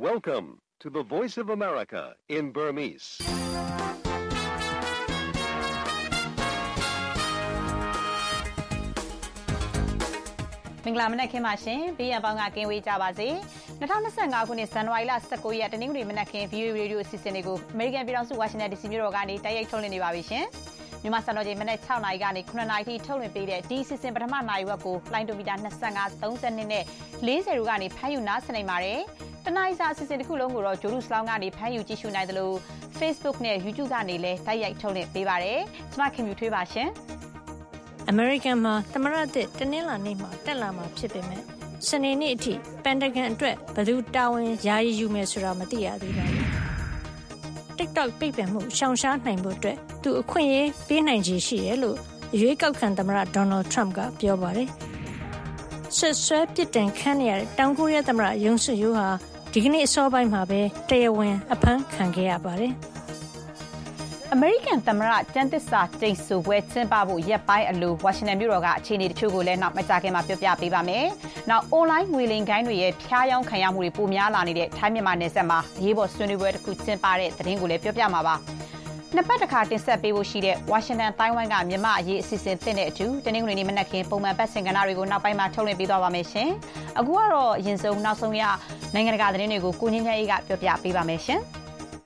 Welcome to the Voice of America in Burmese. ။မင်္ဂလာမနက်ခင်းပါရှင်။ဘေးရန်ပေါင်းကကင်းဝေးကြပါစေ။2025ခုနှစ်ဇန်နဝါရီလ19ရက်တနင်္ဂနွေမနက်ခင်း VOA Radio အစီအစဉ်တွေကို American ပြည်ထောင်စုဝါရှင်တန် DC မြို့တော်ကနေတိုက်ရိုက်ထုတ်လွှင့်နေပါပြီရှင်။မြန်မာစံတော်ချိန်မနက်6နာရီကနေ9နာရီထိထုတ်လွှင့်ပေးတဲ့ဒီအစီအစဉ်ပထမနာရီဝက်ကိုလိုင်းဒိုမီတာ25 32နဲ့40တို့ကနေဖမ်းယူနားဆင်နိုင်ပါတယ်။တနင်္လာနေ့စာအစီအစဉ်တစ်ခုလုံးကိုတော့ဂျိုဒူစလောင်းကနေဖမ်းယူကြည့်ရှုနိုင်တယ်လို့ Facebook နဲ့ YouTube ကနေလည်းတိုက်ရိုက်ထုတ်လွှင့်ပေးပါတယ်။ကျွန်မခင်မြူထွေးပါရှင်။ American မှာသမရသစ်တနင်္လာနေ့မှာတက်လာမှာဖြစ်ပေမဲ့စနေနေ့အထိပန်တဂန်အတွက်ဘယ်သူတာဝန်ယာယီယူမယ်ဆိုတာမသိရသေးပါဘူး။ TikTok ပိတ်ပင်မှုရှောင်ရှားနိုင်ဖို့အတွက်သူအခွင့်အရေးပေးနိုင်ခြေရှိတယ်လို့အရွေးကောက်ခံသမ္မတ Donald Trump ကပြောပါတယ်။ဆွဆွဲပြစ်တင်ခံရတဲ့တောင်ကိုရီးယားသမ္မတယုံဆွယိုးဟာဒီကနေ့အစောပိုင်းမှာပဲတရားဝင်အဖမ်းခံခဲ့ရပါတယ်။ American သမ္မတကျန်းသစ္စာကျိန်ဆိုပွဲကျင်းပဖို့ရက်ပိုင်းအလိုဝါရှင်တန်မြို့တော်ကအခြေအနေတချို့ကိုလည်းနောက်မကြာခင်မှာပြောပြပေးပါမယ်။နောက် online ငွေလိမ်ဂိုဏ်းတွေရဲ့ဖျားယောင်းခံရမှုတွေပိုများလာနေတဲ့ထိုင်းမြန်မာနယ်စပ်မှာအရေးပေါ်ဆွေးနွေးပွဲတစ်ခုကျင်းပတဲ့သတင်းကိုလည်းပြောပြမှာပါ။နှစ်ပတ်တစ်ခါတင်ဆက်ပေးဖို့ရှိတဲ့ဝါရှင်တန်တိုင်းဝိုင်းကမြန်မာအရေးအစီအစဉ်တင်တဲ့အထူးတနင်္ဂနွေနေ့မနက်ခင်းပုံမှန်ပတ်စင်ကဏ္ဍတွေကိုနောက်ပိုင်းမှာထုတ်လွှင့်ပေးသွားပါမယ်ရှင်။အခုကတော့အရင်ဆုံးနောက်ဆုံးရနိုင်ငံတကာသတင်းတွေကိုကိုငင်းငယ်အေးကပြောပြပေးပါမယ်ရှင်။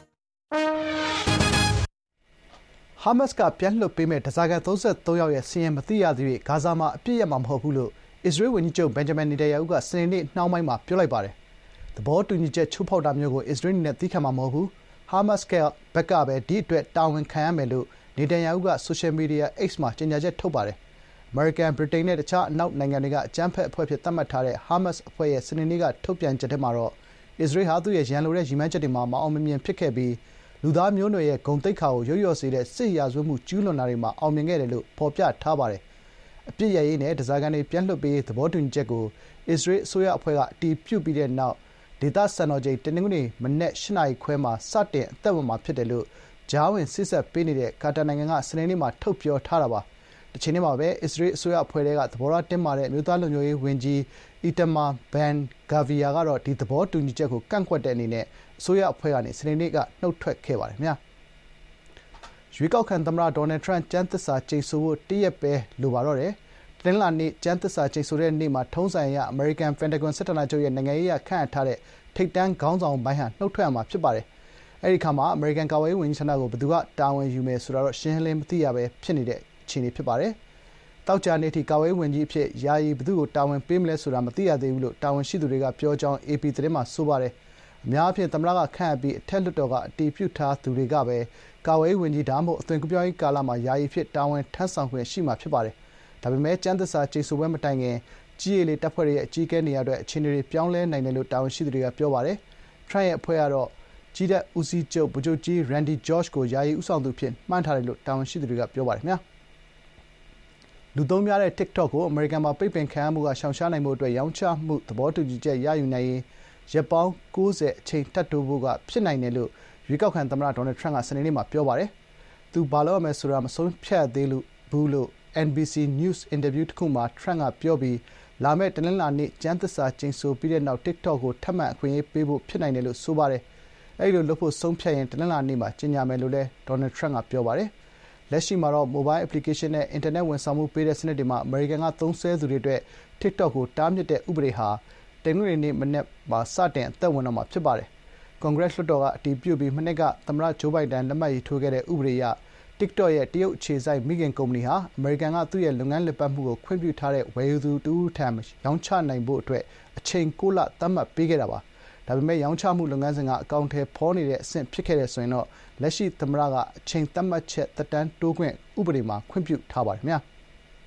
Hamas ကပြန်လွှတ်ပေးမဲ့ဓားစာခံ33ယောက်ရဲ့စီရင်မသိရသေး၍ဂါဇာမှာအပြစ်ရမှာမဟုတ်ဘူးလို့အစ္စရေးဝန်ကြီးချုပ်ဘင်ဂျမင်နေတန်ယာဟုကစနေနေ့နှောင်းပိုင်းမှာပြောလိုက်ပါတယ်။သဘောတူညီချက်ချိုးဖောက်တာမျိုးကိုအစ္စရေးနဲ့သီးခံမှာမဟုတ်ဘူး။ Hamas ကဘက်ကပဲဒီအတွက်တာဝန်ခံရမယ်လို့နေတန်ယာဟုကဆိုရှယ်မီဒီယာ X မှာကြေညာချက်ထုတ်ပါတယ်။ အမေရိကန်၊ဗြိတိန်နဲ့တခြားအနောက်နိုင်ငံတွေကအကြမ်းဖက်အဖွဲ့အဖြစ်သတ်မှတ်ထားတဲ့ Hamas အဖွဲ့ရဲ့စနေနေ့ကထုတ်ပြန်ချက်ထဲမှာတော့အစ္စရေးဟာသူ့ရဲ့ရန်လိုတဲ့ရည်မှန်းချက်တွေမှာမအောင်မမြင်ဖြစ်ခဲ့ပြီးလူသားမျိုးနွယ်ရဲ့ဂုဏ်သိက္ခာကိုယုတ်လျော့စေတဲ့စစ်ရာဇဝတ်မှုကျူးလွန်တာတွေမှာအောင်မြင်ခဲ့တယ်လို့ဖော်ပြထားပါတယ်။အပြစ်ရရေးနဲ့ဓားစာခံတွေပြန်လွှတ်ပေးရေးသဘောတူညီချက်ကိုအစ္စရေးအစိုးရအဖွဲ့ကအတည်ပြုပြီးတဲ့နောက်ဒေသစံတော်ချိန်တနင်္ဂနွေမနက်8နာရီခွဲမှာစတင်အသက်ဝင်မှာဖြစ်တယ်လို့ကြားဝင်စေ့စပ်ပေးနေတဲ့ကာတာနိုင်ငံကစနေနေ့မှာထုတ်ပြောထားတာပါ။တချိန်တည်းမှာပဲအစ္စရေးအစိုးရအဖွဲ့ကသဘောထားတင်းမာတဲ့အမျိုးသားလုံခြုံရေးဝန်ကြီးအီတမာဘန်ဂါဗီယာကတော့ဒီသဘောတူညီချက်ကိုကန့်ကွက်တဲ့အနေနဲ့အစိုးရအဖွဲ့ကနေစနေနေ့ကနှုတ်ထွက်ခဲ့ပါတယ်။ရွေးကောက်ခံသမ္မတဒေါ်နယ်ထရန့်ကျမ်းသစ္စာကျိန်ဆိုဖို့တရက်ပဲလိုပါတော့တယ်။တနင်္လာနေ့ကျမ်းသစ္စာကျိန်ဆိုတဲ့နေ့မှာထုံးစံအရအမေရိကန်ပန်တဂွန်စစ်ဌာနချုပ်ရဲ့နိုင်ငံရေးအရခန့်အပ်ထားတဲ့ထိပ်တန်းခေါင်းဆောင်ပိုင်းဟာနှုတ်ထွက်ရမှာဖြစ်ပါတယ်။အဲဒီအခါမှာအမေရိကန်ကာကွယ်ရေးဝန်ကြီးဌာနကိုဘယ်သူကတာဝန်ယူမယ်ဆိုတာတော့ရှင်းရှင်းလင်းမသိရပဲဖြစ်နေတဲ့အခြေအနေဖြစ်ပါတယ်။သောကြာနေ့ထိကာကွယ်ရေးဝန်ကြီးအဖြစ်ယာယီဘယ်သူ့ကိုတာဝန်ပေးမလဲဆိုတာမသိရသေးဘူးလို့တာဝန်ရှိသူတွေကပြောကြောင်း AP သတင်းမှာဆိုပါတယ်။အများအားဖြင့်သမ္မတကခန့်အပ်ပြီးအထက်လွှတ်တော်ကအတည်ပြုထားသူတွေကပဲကာကွယ်ရေးဝန်ကြီးဒါမှမဟုတ်အသွင်ကူးပြောင်းရေးကာလမှာယာယီဖြစ်တာဝန်ထမ်းဆောင်ခွင့်ရှိမှာဖြစ်ပါတယ်။ဒါပေမဲ့ကျမ်းသစ္စာကျိန်ဆိုပွဲမတိုင်ခင်ကြည်းရေးလေတပ်ဖွဲ့တွေရဲ့အကြီးအကဲနေရာအတွက်အခြေအနေတွေပြောင်းလဲနိုင်တယ်လို့တာဝန်ရှိသူတွေကပြောပါတယ်။ထရန့်ရဲ့အဖွဲ့ကတော့ကြည်းတပ်ဦးစီးချုပ်ဗိုလ်ချုပ်ကြီး Randy George ကိုယာယီဦးဆောင်သူအဖြစ်မှန်းထားတယ်လို့တာဝန်ရှိသူတွေကပြောပါတယ်။လူသုံးများတဲ့ TikTok ကိုအမေရိကန်မှာပိတ်ပင်ခံရမှုကရှောင်ရှားနိုင်ဖို့အတွက်ရောင်းချမှုသဘောတူညီချက်ရယူနိုင်ရေးရက်ပေါင်း90အချိန်ထပ်တိုးဖို့ကဖြစ်နိုင်တယ်လို့ရွေးကောက်ခံသမ္မတဒေါ်နယ်ထရန့်ကစနေနေ့မှာပြောပါတယ်။သူဘာလုပ်ရမယ်ဆိုတာမဆုံးဖြတ်သေးဘူးလို့ NBC News အင်တာဗျူးတစ်ခုမှာထရန့်ကပြောပြီးလာမယ့်တနင်္လာနေ့ကျမ်းသစ္စာကျိန်ဆိုပြီးတဲ့နောက် TikTok ကိုထပ်မံအခွင့်အရေးပေးဖို့ဖြစ်နိုင်တယ်လို့ဆိုပါတယ်။အဲဒီလိုလုပ်ဖို့ဆုံးဖြတ်ရင်တနင်္လာနေ့မှာကြေညာမယ်လို့လည်းဒေါ်နယ်ထရန့်ကပြောပါတယ်။လက်ရှိမှာတော့ Mobile Application နဲ့ အင်တာနက်ဝန်ဆောင်မှုပေးတဲ့စနစ်တွေမှာအမေရိကန်ကသုံးစွဲသူတွေအတွက် TikTok ကိုတားမြစ်တဲ့ဥပဒေဟာတနင်္ဂနွေနေ့မနက်မှာစတင်အသက်ဝင်တော့မှာဖြစ်ပါတယ်။ကွန်ဂရက်လွှတ်တော်ကအတည်ပြုပြီးမနှစ်ကသမ္မတဂျိုးဘိုင်ဒန်လက်မှတ်ရေးထိုးခဲ့တဲ့ဥပဒေအရ TikTok ရဲ့တရုတ်အခြေစိုက်မိခင်ကုမ္ပဏီဟာအမေရိကန်ကသူ့ရဲ့လုပ်ငန်းလည်ပတ်မှုကိုခွင့်ပြုထားတဲ့ဝယ်ယူသူတဦးထံရောင်းချနိုင်ဖို့အတွက်အချိန်9လသတ်မှတ်ပေးခဲ့တာပါ။ဒါပေမဲ့ရောင်းချမှုလုပ်ငန်းစဉ်ကအကောင့်ထဲဖော်နေတဲ့အဆင့်ဖြစ်ခဲ့တဲ့ဆိုရင်တော့လက်ရှိသမ္မတကအချိန်သတ်မှတ်ချက်သက်တမ်းတိုးခွင့်ဥပဒေမှာခွင့်ပြုထားပါတယ်ခင်ဗျာ။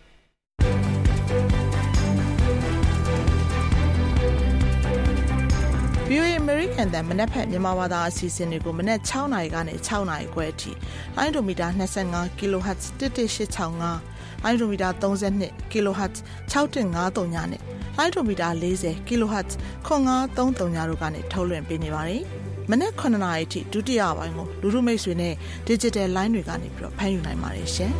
VOA American တန်မနက်ဖြန်မြန်မာဘာသာအစီအစဉ်တွေကိုမနက်6နာရီကနေ6နာရီခွဲအထိလိုင်းဒိုမီတာ25 kHz 11865လိုင်းဒိုမီတာ32 kHz 6153ညနဲ့လိုင်းဒိုမီတာ40 kHz 9533ညတို့ကနေထုတ်လွှင့်ပေးနေပါတယ်။မနက်9နာရီအထိဒုတိယပိုင်းကိုလူထုမိတ်ဆွေနဲ့ digital line တွေကနေပြီးတော့ဖမ်းယူနိုင်ပါတယ်ရှင်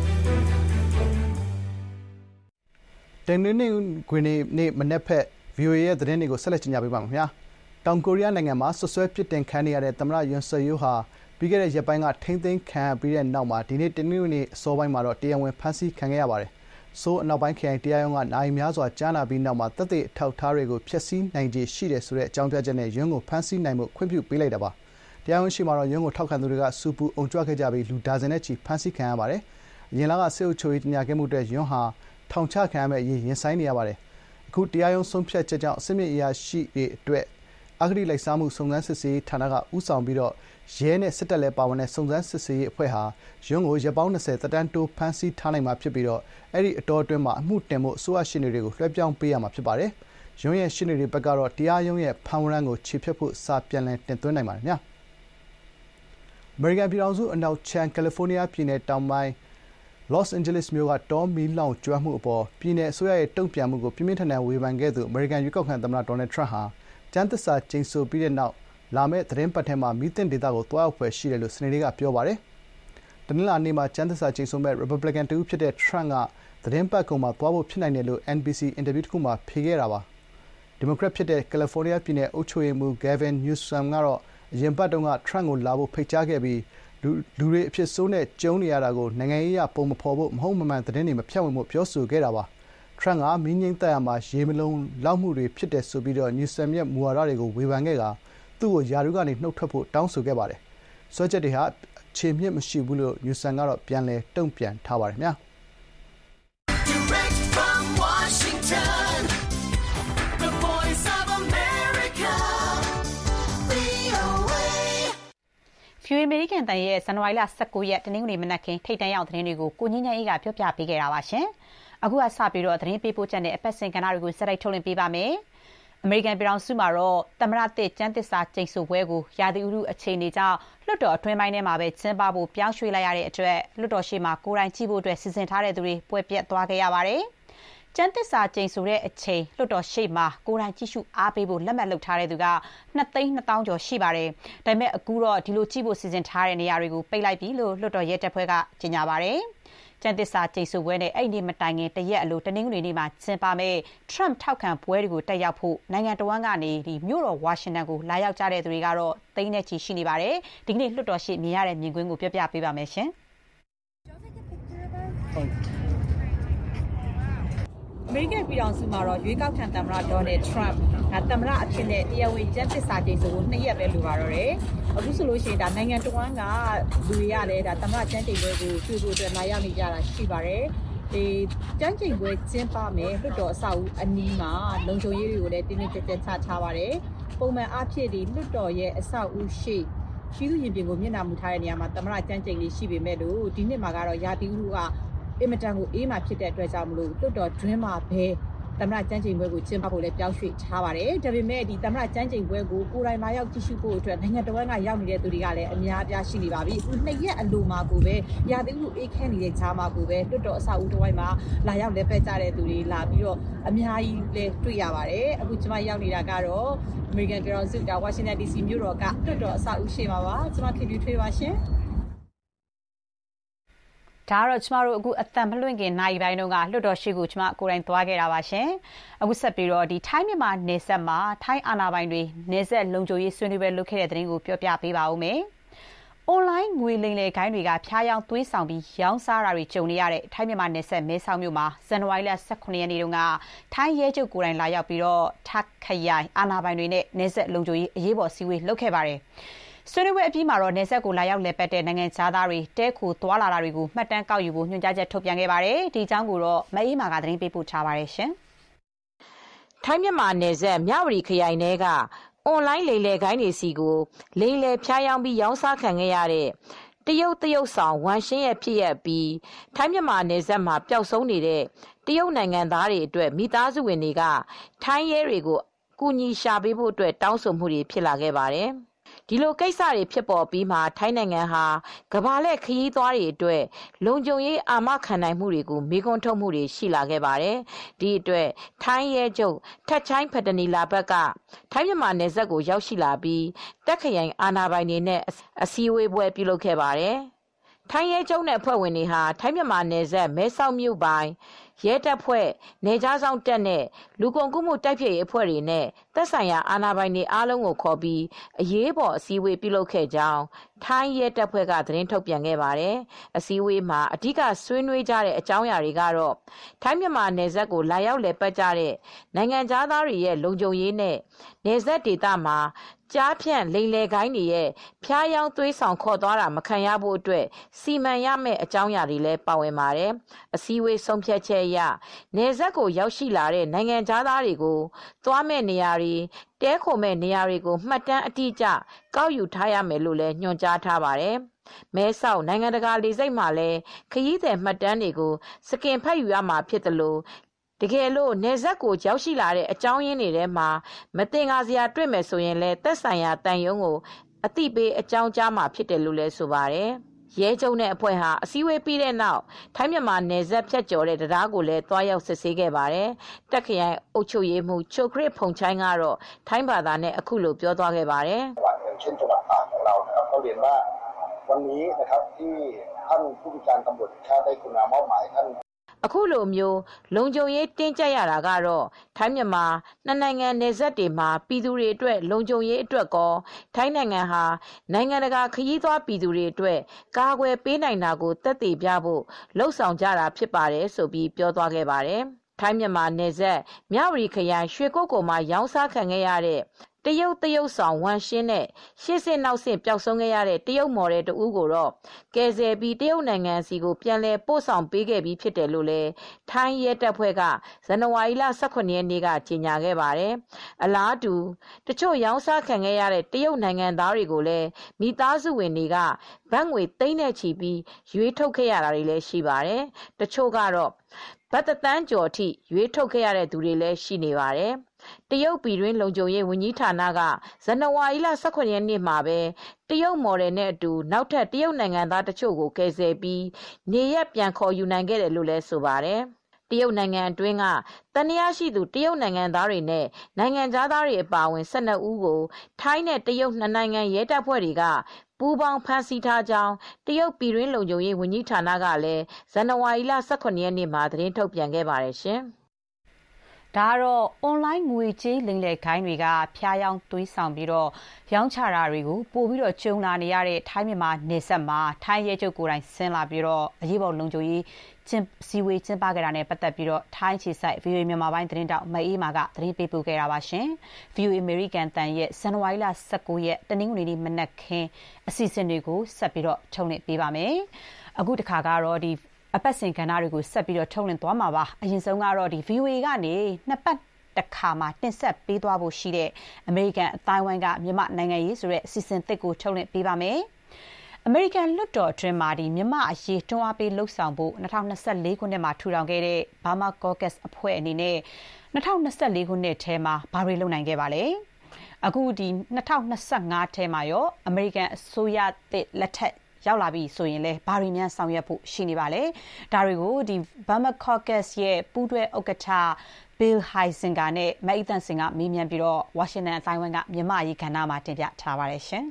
။တနင်္ဂနွေနေ့မနက်ဖြန် VOA ရဲ့သတင်းတွေကိုဆက်လက်ကြေညာပေးပါမယ်ခင်ဗျာ။တောင်ကိုရီးယားနိုင်ငံမှာဆွဆွဲပစ်တင်ခံနေရတဲ့သမ္မတယွန်ဆွယ်ယိုးဟာပြီးခဲ့တဲ့ရက်ပိုင်းကထိန်းသိမ်းခံပြီးတဲ့နောက်မှာဒီနေ့တနင်္ဂနွေနေ့အစောပိုင်းမှာတော့တရားဝင်ဖမ်းဆီးခံခဲ့ရပါတယ်။ဆိုးအနောက်ပိုင်းခရိုင်တရားရုံးကနိုင်များစွာကြားနာပြီးနောက်မှာတပ်တွေအထောက်ထားတွေကိုဖျက်ဆီးနိုင်ခြေရှိတယ်ဆိုတဲ့အကြောင်းပြချက်နဲ့ယွန်းကိုဖမ်းဆီးနိုင်မှုခွင့်ပြုပေးလိုက်တာပါ။တရားရုံးရှိမှာတော့ယွန်းကိုထောက်ခံသူတွေကစူပူအုံကြွခဲ့ကြပြီးလူဒါဇင်နဲ့ချီဖမ်းဆီးခံရပါတယ်။အရင်လကစစ်အုပ်ချုပ်ရေးတရားခဲ့မှုအတွက်ယွန်းဟာထောင်ချခံရမယ့်အရေးရင်ဆိုင်နေရပါတယ်။အခုတရားရုံးဆုံးဖြတ်ချက်ကြောင့်အစစ်မြစ်အရာရှိတွေအတွက်အဂတိလိုက်စားမှုစုံစမ်းစစ်ဆေးရေးဌာနကဦးဆောင်ပြီးတော့ရဲနဲ့စစ်တပ်လည်းပါဝင်တဲ့စုံစမ်းစစ်ဆေးရေးအဖွဲ့ဟာယွန်းကိုရက်ပေါင်း20သက်တမ်းတိုးဖမ်းဆီးထားနိုင်မှာဖြစ်ပြီးတော့အဲ့ဒီအတော်အတွင်းမှာအမှုတင်မှုအစိုးရရှင်းတွေကိုလွှဲပြောင်းပေးရမှာဖြစ်ပါတယ်။ယွန်းရဲ့ရှင်းတွေဘက်ကတော့တရားရုံးရဲ့ဖမ်းဝရမ်းကိုခြေဖျက်ဖို့စာပြန်လည်တင်သွင်းနိုင်ပါတယ်ဗျာ။အမေရိကန်ပြည်ထောင်စုအနောက်ခြမ်းကယ်လီဖိုးနီးယားပြည်နယ်တောင်ပိုင်းလော့စ်အိန်ဂျလိစ်မြို့ကတောမီလောင်ကျွမ်းမှုအပေါ်ပြည်နယ်အစိုးရရဲ့တုံ့ပြန်မှုကိုပြင်းပြင်းထန်ထန်ဝေဖန်ခဲ့သူအမေရိကန်ရွေးကောက်ခံသမ္မတဒေါ်နယ်ထရန့်ဟာကျမ်းသစ္စာကျိန်ဆိုပြီးတဲ့နောက်လာမယ့်သတင်းပတ်ထဲမှာမီးသင့်ဒေသကိုသွားရောက်ဖွယ်ရှိတယ်လို့စနေနေ့ကပြောပါတယ်။တနင်္လာနေ့မှာကျမ်းသစ္စာကျိန်ဆိုမဲ့ရီပတ်ဘလစ်ကန်တဦးဖြစ်တဲ့ထရန့်ကသတင်းပတ်ကုန်မှာသွားဖို့ဖြစ်နိုင်တယ်လို့ NBC အင်တာဗျူးတစ်ခုမှာဖြေခဲ့တာပါ။ဒီမိုကရက်ဖြစ်တဲ့ကယ်လီဖိုးနီးယားပြည်နယ်အုပ်ချုပ်ရေးမှူး Gavin Newsom ကတော့အရင်ပတ်တုန်းကထရန့်ကိုလာဖို့ဖိတ်ကြားခဲ့ပြီးလူတွေအဖြစ်ဆိုးနဲ့ကြုံနေရတာကိုနိုင်ငံရေးအရပုံမဖော်ဖို့မဟုတ်မမှန်သတင်းတွေမဖြန့်ဝေဖို့ပြောဆိုခဲ့တာပါ။ထရန့်ကမီးငြိမ်းသက်ရမှာရေမလုံလောက်မှုတွေဖြစ်တယ်ဆိုပြီးတော့ Newsom ရဲ့မူဝါဒတွေကိုဝေဖန်ခဲ့တာသူ့ကိုယာရုကနေနှုတ်ထွက်ဖို့တောင်းဆိုခဲ့ပါတယ်။ဆွဲချက်တွေဟာအခြေမြစ်မရှိဘူးလို့ Newsom ကတော့ပြန်လည်တုံ့ပြန်ထားပါတယ်ခင်ဗျာ။ Direct from Washington, the voice of America, VOA. ဖြူအမေရိကန်တန်ရဲ့ဇန်နဝါရီလ19ရက်တနင်္ဂနွေမနက်ခင်းထိပ်တန်းရောက်သတင်းတွေကိုကိုငင်းငယ်အေးကပြောပြပေးခဲ့တာပါရှင်။အခုကစပြီးတော့သတင်းပေးပို့ချက်နဲ့အပတ်စဉ်ကဏ္ဍတွေကိုစက်တိုက်ထုတ်လွှင့်ပေးပါမယ်။အမေရိကန်ပြည်ထောင်စုမှာတော့သမ္မတသစ်ကျမ်းသစ္စာကျိန်ဆိုပွဲကိုရာသီဥတုအခြေအနေကြောင့်လွှတ်တော်အတွင်းပိုင်းထဲမှာပဲကျင်းပဖို့ပြောင်းရွှေ့လိုက်ရတဲ့အတွက်လွှတ်တော်ရှေ့မှာကိုယ်တိုင်ကြည့်ဖို့အတွက်စီစဉ်ထားတဲ့သူတွေပွဲပြတ်သွားခဲ့ရပါတယ်။ကျမ်းသစ္စာကျိန်ဆိုတဲ့အချိန်လွှတ်တော်ရှေ့မှာကိုယ်တိုင်ကြည့်ရှုအားပေးဖို့လက်မှတ်လုပ်ထားတဲ့သူက2,200,000ကျော်ရှိပါတယ်။ဒါပေမဲ့အခုတော့ဒီလိုကြည့်ဖို့စီစဉ်ထားတဲ့နေရာတွေကိုပိတ်လိုက်ပြီလို့လွှတ်တော်ရဲတပ်ဖွဲ့ကကြေညာပါတယ်။ကျမ်းသစ္စာကျိန်ဆိုပွဲနဲ့အဲ့ဒီမတိုင်ခင်တရက်အလိုတနင်္ဂနွေနေ့မှာကျင်းပမဲ့ Trump ထောက်ခံပွဲတွေကိုတက်ရောက်ဖို့နိုင်ငံတော်ဝန်ကနေမြို့တော်ဝါရှင်တန်ကိုလာရောက်ကြတဲ့သူတွေကတော့သိန်းနဲ့ချီရှိနေပါတယ်။ဒီကနေ့လွှတ်တော်ရှိမြင်ရတဲ့မြင်ကွင်းကိုပြောပြပေးပါမယ်ရှင်။အမေရိကန်ပြည်ထောင်စုမှာတော့ရွေးကောက်ခံသမ္မတဒေါ်နယ်ထရန့်သမ္မတအဖြစ်နဲ့တရားဝင်ကျမ်းသစ္စာကျိန်ဆိုဖို့2ရက်ပဲလိုပါတော့တယ်။အခုဆိုလို့ရှိရင်ဒါနိုင်ငံတော်ဝန်ကလူတွေကလည်းဒါသမ္မတကျမ်းကျိန်ပွဲကိုတွေ့ဖို့အတွက်လာရောက်နေကြတာရှိပါတယ်။ဒီကျမ်းကျိန်ပွဲကျင်းပမယ်လွှတ်တော်အဆောက်အဦအနီးမှာလုံခြုံရေးတွေကိုလည်းတင်းတင်းကြပ်ကြပ်ချထားပါတယ်။ပုံမှန်အားဖြင့်ဒီလွှတ်တော်ရဲ့အဆောက်အဦရှိပြည်သူရင်ပြင်ကိုမျက်နှာမူထားတဲ့နေရာမှာသမ္မတကျမ်းကျိန်လေးရှိပေမဲ့လို့ဒီနှစ်မှာကတော့ရာသီဥတုကအင်မတန်ကိုအေးမှဖြစ်တဲ့အတွက်ကြောင့်မလို့လွှတ်တော်တွင်းမှာပဲသမ္မတကျမ်းကျိန်ပွဲကိုကျင်းပဖို့လည်းပြောင်းရွှေ့ထားပါတယ်။ဒါပေမဲ့ဒီသမ္မတကျမ်းကျိန်ပွဲကိုကိုယ်တိုင်လာရောက်ကြည့်ရှုဖို့အတွက်နိုင်ငံတော်ကရောက်နေတဲ့သူတွေကလည်းအများအပြားရှိနေပါပြီ။အခု2ရက်အလိုမှာကိုပဲရာသီဥတုအေးခဲနေတဲ့ကြားမှာကိုပဲလွှတ်တော်အဆောက်အဦတစ်ဝိုက်မှာလာရောက်လက်ဖက်ကြတဲ့သူတွေလာပြီးတော့အများကြီးလည်းတွေ့ရပါတယ်။အခုကျွန်မရောက်နေတာကတော့အမေရိကန်ပြည်ထောင်စုဝါရှင်တန် DC မြို့တော်ကလွှတ်တော်အဆောက်အဦရှိမှာပါ။ကျွန်မခင်ဗျူထွေးပါရှင်။ဒါကတော့ကျမတို့အခုအတန်မလွင့်ခင်နိုင်ပိုင်းတုန်းကလွှတ်တော်ရှိကိုကျမကိုယ်တိုင်သွားခဲ့တာပါရှင်။အခုဆက်ပြီးတော့ဒီထိုင်းမြန်မာနယ်စပ်မှာထိုင်းအာဏာပိုင်တွေနယ်စပ်လုံခြုံရေးဆွေးနွေးပွဲလုပ်ခဲ့တဲ့သတင်းကိုပြောပြပေးပါဦးမယ်။ online ငွေလိမ်လည်ဂိုဏ်းတွေကဖျားယောင်းသွေးဆောင်ပြီးရောင်းစားတာတွေကြုံနေရတဲ့ထိုင်းမြန်မာနယ်စပ်မဲဆောက်မြို့မှာဇန်နဝါရီလ18ရက်နေ့တုန်းကထိုင်းရဲချုပ်ကိုယ်တိုင်လာရောက်ပြီးတော့ထပ်ခရိုင်အာဏာပိုင်တွေနဲ့နယ်စပ်လုံခြုံရေးအရေးပေါ်စည်းဝေးလုပ်ခဲ့ပါတယ်။ဆွေးနွေးပွဲအပြီးမှာတော့နယ်စပ်ကိုလာရောက်လည်ပတ်တဲ့နိုင်ငံခြားသားတွေတဲခိုသွားလာတာတွေကိုမှတ်တမ်းကောက်ယူဖို့ညွှန်ကြားချက်ထုတ်ပြန်ခဲ့ပါတယ်။ဒီအကြောင်းကိုတော့မအေးမာကသတင်းပေးပို့ထားပါတယ်ရှင်။ထိုင်းမြန်မာနယ်စပ်မြဝတီခရိုင်ထဲကအွန်လိုင်းလိမ်လည်ဂိုဏ်းတွေစီကိုလိမ်လည်ဖျားယောင်းပြီးရောင်းစားခံခဲ့ရတဲ့တရုတ်ဆောင်ဝမ်ရှင်းရဲ့ဖြစ်ရပ်ပြီးထိုင်းမြန်မာနယ်စပ်မှာပျောက်ဆုံးနေတဲ့တရုတ်နိုင်ငံသားတွေအတွက်မိသားစုဝင်တွေကထိုင်းရဲတွေကိုကူညီရှာပေးဖို့အတွက်တောင်းဆိုမှုတွေဖြစ်လာခဲ့ပါတယ်။ဒီလိုကိစ္စတွေဖြစ်ပေါ်ပြီးမှထိုင်းနိုင်ငံဟာကမ္ဘာလှည့်ခရီးသွားတွေအတွက်လုံခြုံရေးအာမခံနိုင်မှုတွေကိုမေးခွန်းထုတ်မှုတွေရှိလာခဲ့ပါတယ်။ဒီအတွက်ထိုင်းရဲချုပ်ထက်ချိုင်းဖတ်တနီလာဘက်ကထိုင်းမြန်မာနယ်စပ်ကိုရောက်ရှိလာပြီးတက်ခရိုင်အာဏာပိုင်တွေနဲ့အစည်းအဝေးပွဲပြုလုပ်ခဲ့ပါတယ်။ထိုင်းရဲချုပ်နဲ့အဖွဲ့ဝင်တွေဟာထိုင်းမြန်မာနယ်စပ်မဲဆောက်မြို့ပိုင်ရဲတပ်ဖွဲ့နေကြားဆောင်တပ်နဲ့လူကုန်ကူးမှုတိုက်ဖျက်ရေးအဖွဲ့တွေနဲ့သက်ဆိုင်ရာအာဏာပိုင်တွေအားလုံးကိုခေါ်ပြီးအရေးပေါ်အစည်းအဝေးပြုလုပ်ခဲ့ကြောင်းထိုင်းရဲတပ်ဖွဲ့ကသတင်းထုတ်ပြန်ခဲ့ပါတယ်။အစည်းအဝေးမှာအဓိကဆွေးနွေးကြတဲ့အကြောင်းအရာတွေကတော့ထိုင်းမြန်မာနယ်စပ်ကိုလာရောက်လည်ပတ်ကြတဲ့နိုင်ငံသားတွေရဲ့လုံခြုံရေးနဲ့နယ်စပ်ဒေသမှာကြားဖြန့်လိမ်လည်ကိုင်းတွေရဲ့ဖျားယောင်းသွေးဆောင်ခေါ်သွားတာမခံရဖို့အတွက်စီမံရမယ့်အကြောင်းအရာတွေလည်းပါဝင်ပါတယ်။အစည်းအဝေးဆုံးဖြတ်ချက်အရနယ်စပ်ကိုရောက်ရှိလာတဲ့နိုင်ငံသားတွေကိုသွားမဲ့နေရာတွေတဲခိုမဲ့နေရာတွေကိုမှတ်တမ်းအတိအကျကောက်ယူထားရမယ်လို့လည်းညွှန်ကြားထားပါတယ်။မဲဆောက်နိုင်ငံတကာလေဆိပ်မှာလည်းခရီးသည်မှတ်တမ်းတွေကိုစကင်ဖတ်ယူရမှာဖြစ်တယ်လို့တကယ်လို့နယ်စပ်ကိုရောက်ရှိလာတဲ့အကြောင်းရင်းတွေထဲမှာမတင်ကားစရာတွေ့မယ်ဆိုရင်လည်းသက်ဆိုင်ရာတန်ယုံကိုအသိပေးအကြောင်းကြားမှာဖြစ်တယ်လို့လည်းဆိုပါတယ်။ရဲချုပ်နဲ့အဖွဲ့ဟာအစည်းအဝေးပြီးတဲ့နောက်ထိုင်းမြန်မာနယ်စပ်ဖြတ်ကျော်တဲ့တရားကိုလည်းတွားရောက်စစ်ဆေးခဲ့ပါတယ်။တက်ခရိုင်အုပ်ချုပ်ရေးမှူးချိုခရစ်ဖုန်ချိုင်းကတော့ထိုင်းဘာသာနဲ့အခုလိုပြောသွားခဲ့ပါတယ်။เช่นจังหวัดตากของเรานะครับเขาเรียนว่าวันนี้นะครับที่ท่านผู้บัญชาการตำรวจแห่งชาติได้กรุณามอบหมายท่านအခုလိုမျိုးလုံခြုံရေးတင်းကျပ်ရတာကတော့ထိုင်းမြန်မာနှစ်နိုင်ငံနယ်စပ်တွေမှာပြည်သူတွေအတွက်လုံခြုံရေးအတွက်ကောထိုင်းနိုင်ငံဟာနိုင်ငံတကာခရီးသွားပြည်သူတွေအတွက်ကာကွယ်ပေးနိုင်တာကိုသက်သေပြဖို့လှုံ့ဆော်ကြတာဖြစ်ပါတယ်ဆိုပြီးပြောသွားခဲ့ပါတယ်။ထိုင်းမြန်မာနယ်စပ်မြဝတီခရိုင်ရွှေကုက္ကိုမှာရောင်းစားခံခဲ့ရတဲ့တရုတ်ဆောင်ဝမ်ရှင်းနဲ့ရှေ့စစ်နောက်စစ်ပျောက်ဆုံးခဲ့ရတဲ့တရုတ်မော်ဒယ်တဦးကိုတော့ကယ်ဆယ်ပြီးတရုတ်နိုင်ငံစီကိုပြန်လည်ပို့ဆောင်ပေးခဲ့ပြီးဖြစ်တယ်လို့လည်းထိုင်းရဲတပ်ဖွဲ့ကဇန်နဝါရီလ 18 ရက်နေ့ကကြေညာခဲ့ပါတယ်။အလားတူတချို့ရောင်းစားခံခဲ့ရတဲ့တရုတ်နိုင်ငံသားတွေကိုလည်းမိသားစုဝင်တွေကဘတ်ငွေသိန်းနဲ့ချီပြီးရွေးထုတ်ခဲ့ရတာတွေလည်းရှိပါတယ်။တချို့ကတော့ဘတ်သန်းကျော်အထိရွေးထုတ်ခဲ့ရတဲ့သူတွေလည်းရှိနေပါတယ်။တရုတ်ပြည်တွင်းလုံခြုံရေးဝန်ကြီးဌာနကဇန်နဝါရီလ 18 ရက်နေ့မှာပဲတရုတ်မော်ဒယ်နဲ့အတူနောက်ထပ်တရုတ်နိုင်ငံသားတချို့ကိုကယ်ဆယ်ပြီးနေရပ်ပြန်ခေါ်ယူနိုင်ခဲ့တယ်လို့လည်းဆိုပါတယ်။တရုတ်နိုင်ငံအတွင်းကတန်တရားရှိသူတရုတ်နိုင်ငံသားတွေနဲ့နိုင်ငံသားတွေအပါအဝင်12ဦးကိုထိုင်းနဲ့တရုတ်နှစ်နိုင်ငံရဲတပ်ဖွဲ့တွေကပူးပေါင်းဖမ်းဆီးထားကြောင်းတရုတ်ပြည်တွင်းလုံခြုံရေးဝန်ကြီးဌာနကလည်းဇန်နဝါရီလ 18 ရက်နေ့မှာသတင်းထုတ်ပြန်ခဲ့ပါတယ်ရှင်။ဒါကတော့အွန်လိုင်းငွေကြေးလိမ်လည်ဂိုဏ်းတွေကဖျားယောင်းသွေးဆောင်ပြီးတော့ရောင်းချတာတွေကိုပို့ပြီးတော့ကြုံလာနေရတဲ့ထိုင်းမြန်မာနယ်စပ်မှာထိုင်းရဲချုပ်ကိုယ်တိုင်ဆင်းလာပြီးတော့အရေးပေါ်လုံခြုံရေးစီဝေးကျင်းပခဲ့တာနဲ့ပတ်သက်ပြီးတော့ထိုင်းခြေစိုက် VOA မြန်မာပိုင်းသတင်းတောက်မအေးမာကသတင်းပေးပို့ခဲ့တာပါရှင်။ VOA American တန်ရဲ့ဇန်နဝါရီလ 19 ရက်တနင်္ဂနွေနေ့မနက်ခင်းအစီအစဉ်တွေကိုဆက်ပြီးတော့ထုတ်လွှင့်ပေးပါမယ်။အခုတစ်ခါကတော့အပတ်စဉ်ကဏ္ဍတွေကိုဆက်ပြီးတော့ထုတ်လွှင့်သွားမှာပါအရင်ဆုံးကတော့VOA ကနေနှစ်ပတ်တစ်ခါမှာတင်ဆက်ပေးသွားဖို့ရှိတဲ့အမေရိကန်အတိုင်းဝိုင်းကမြန်မာနိုင်ငံရေးဆိုတဲ့အစီအစဉ်သစ်ကိုထုတ်လွှင့်ပေးပါမယ်အမေရိကန်လွှတ်တော်အတွင်းမှာမြန်မာအရေးတွန်းအားပေးလှုပ်ဆောင်ဖို့2024ခုနှစ်မှာထူထောင်ခဲ့တဲ့ Burma Caucus အဖွဲ့အနေနဲ့2024ခုနှစ်ထဲမှာဘာတွေလုပ်နိုင်ခဲ့ပါလဲအခု2025ထဲမှာရောအမေရိကန်အစိုးရသစ်လက်ထက်ရောက်လာပြီဆိုရင်လည်းဘာတွေများဆောင်ရွက်ဖို့ရှိနေပါလဲဒါတွေကိုBurma Caucus ရဲ့ပူးတွဲဥက္ကဋ္ဌ Bill Huizenga နဲ့မအိသန့်စင်ကမေးမြန်းပြီးတော့ဝါရှင်တန်အတိုင်းဝိုင်းကမြန်မာရေးကဏ္ဍမှာတင်ပြထားပါတယ်ရှင်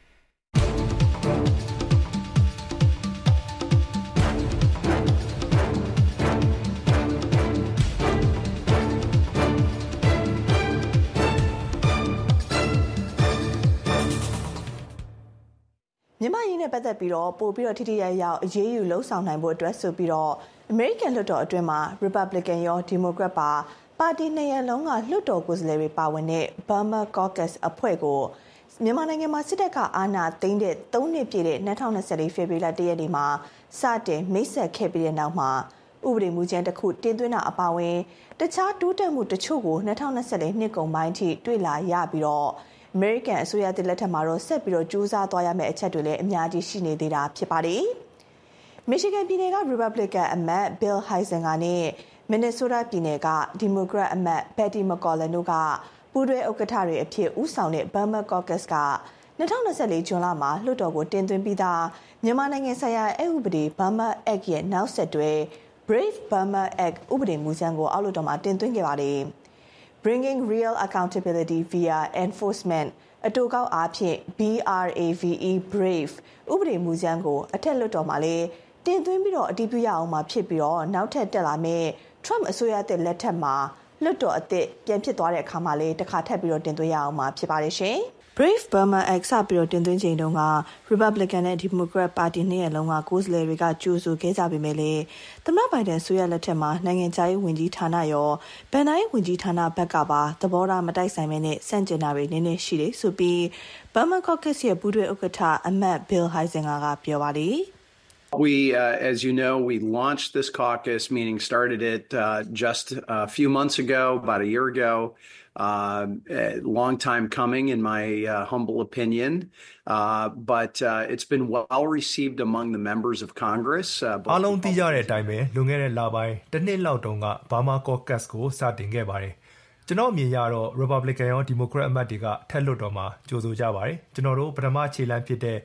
မြန်မာရင်းနဲ့ပတ်သက်ပြီးတော့ပို့ပြီးတော့ထိထိရောက်ရောက်အရေးယူလှုံ့ဆော်နိုင်ဖို့အတွက်ဆိုပြီးတော့အမေရိကန်လွှတ်တော်အတွင်းမှာ Republican ရော Democrat ပါတီနှစ်ရပ်လုံးကလွှတ်တော်ကိုယ်စားလှယ်တွေပါဝင်တဲ့ Burma Caucus အဖွဲ့ကိုမြန်မာနိုင်ငံမှာစစ်တပ်ကအာဏာသိမ်းတဲ့3နှစ်ပြည့်တဲ့2024ဖေဖော်ဝါရီလ1ရက်နေ့မှာစတင်မိတ်ဆက်ခဲ့ပြီးတဲ့နောက်မှာဥပဒေမူကြမ်းတစ်ခုတင်သွင်းတာအပါအဝင်တခြားတိုးတက်မှုတချို့ကို2024နှစ်ကုန်ပိုင်းထိတွေ့လာရပြီးတော့အမေရိကန်အစိုးရတလက်ထက်မှာတော့ဆက်ပြီးတော့ကြိုးစားသွားရမယ့်အချက်တွေလည်းအများကြီးရှိနေသေးတာဖြစ်ပါတယ်။ Michigan ပြည်နယ်က Republican အမတ် Bill Huizenga နဲ့ Minnesota ပြည်နယ်က Democrat အမတ် Patty McCollum တို့ကပူးတွဲဥက္ကဋ္ဌတွေအဖြစ်ဦးဆောင်တဲ့ Burma Caucus က2024 ဇွန်လမှာလွှတ်တော်ကိုတင်သွင်းပြီးသားမြန်မာနိုင်ငံဆိုင်ရာအက်ဥပဒေ Burma Act ရဲ့နောက်ဆက်တွဲ Brave Burma Act ဥပဒေမူကြမ်းကိုအောက်လွှတ်တော်မှာတင်သွင်းခဲ့ပါတယ်။ Bringing Real Accountability via Enforcement အတူကောက်အားဖြင့် BRAVE Brave ဥပဒေမူကြမ်းကိုအထက်လွှတ်တော်မှာလည်းတင်သွင်းပြီးတော့အတည်ပြုရအောင်မှာဖြစ်ပြီးတော့နောက်ထပ်တက်လာမယ့် Trump အစိုးရတဲ့လက်ထက်မှာလွှတ်တော်အသစ်ပြန်ဖြစ်သွားတဲ့အခါမှာလေတစ်ခါထပ်ပြီးတော့တင်သွင်းရအောင်မှာဖြစ်ပါတယ်ရှင် Brave Burma Act စပြီးတော့တင်သွင်းချိန်တုန်းက Republican နဲ့ Democrat ပါတီနှစ်ရပ်လုံးကကိုယ်စားလှယ်တွေကကြိုးဆိုခဲ့ကြပေမဲ့လေသမ္မတဘိုင်ဒန်ဆိုရလက်ထက်မှာနိုင်ငံခြားရေးဝန်ကြီးဌာနရောဗန်တိုင်းဝန်ကြီးဌာနဘက်ကပါသဘောထားမတိုက်ဆိုင်မဲနဲ့စန့်ကျင်တာတွေနည်းနည်းရှိတယ်ဆိုပြီး Burma Caucus ရဲ့ပူးတွဲဥက္ကဋ္ဌအမတ် Bill Heisinger ကပြောပါတယ် We, as you know, we launched this caucus, meaning started it just a few months ago, about a year ago. A long time coming, in my humble opinion, but it's been well received among the members of Congress. အားလုံးသိကြတဲ့အတိုင်းပဲလွန်ခဲ့တဲ့လပိုင်းတစ်နှစ်လောက်တုန်းက Burma Caucus ကိုစတင်ခဲ့ပါတယ်။ကျွန်တော်အမြင်ရတော့ Republican ရော Democrat အမတ်တွေကထက်လွတ်တော်မှာကြိုဆိုကြပါတယ်။ကျွန်တော်တို့ပထမခြေလှမ်းဖြစ်တဲ့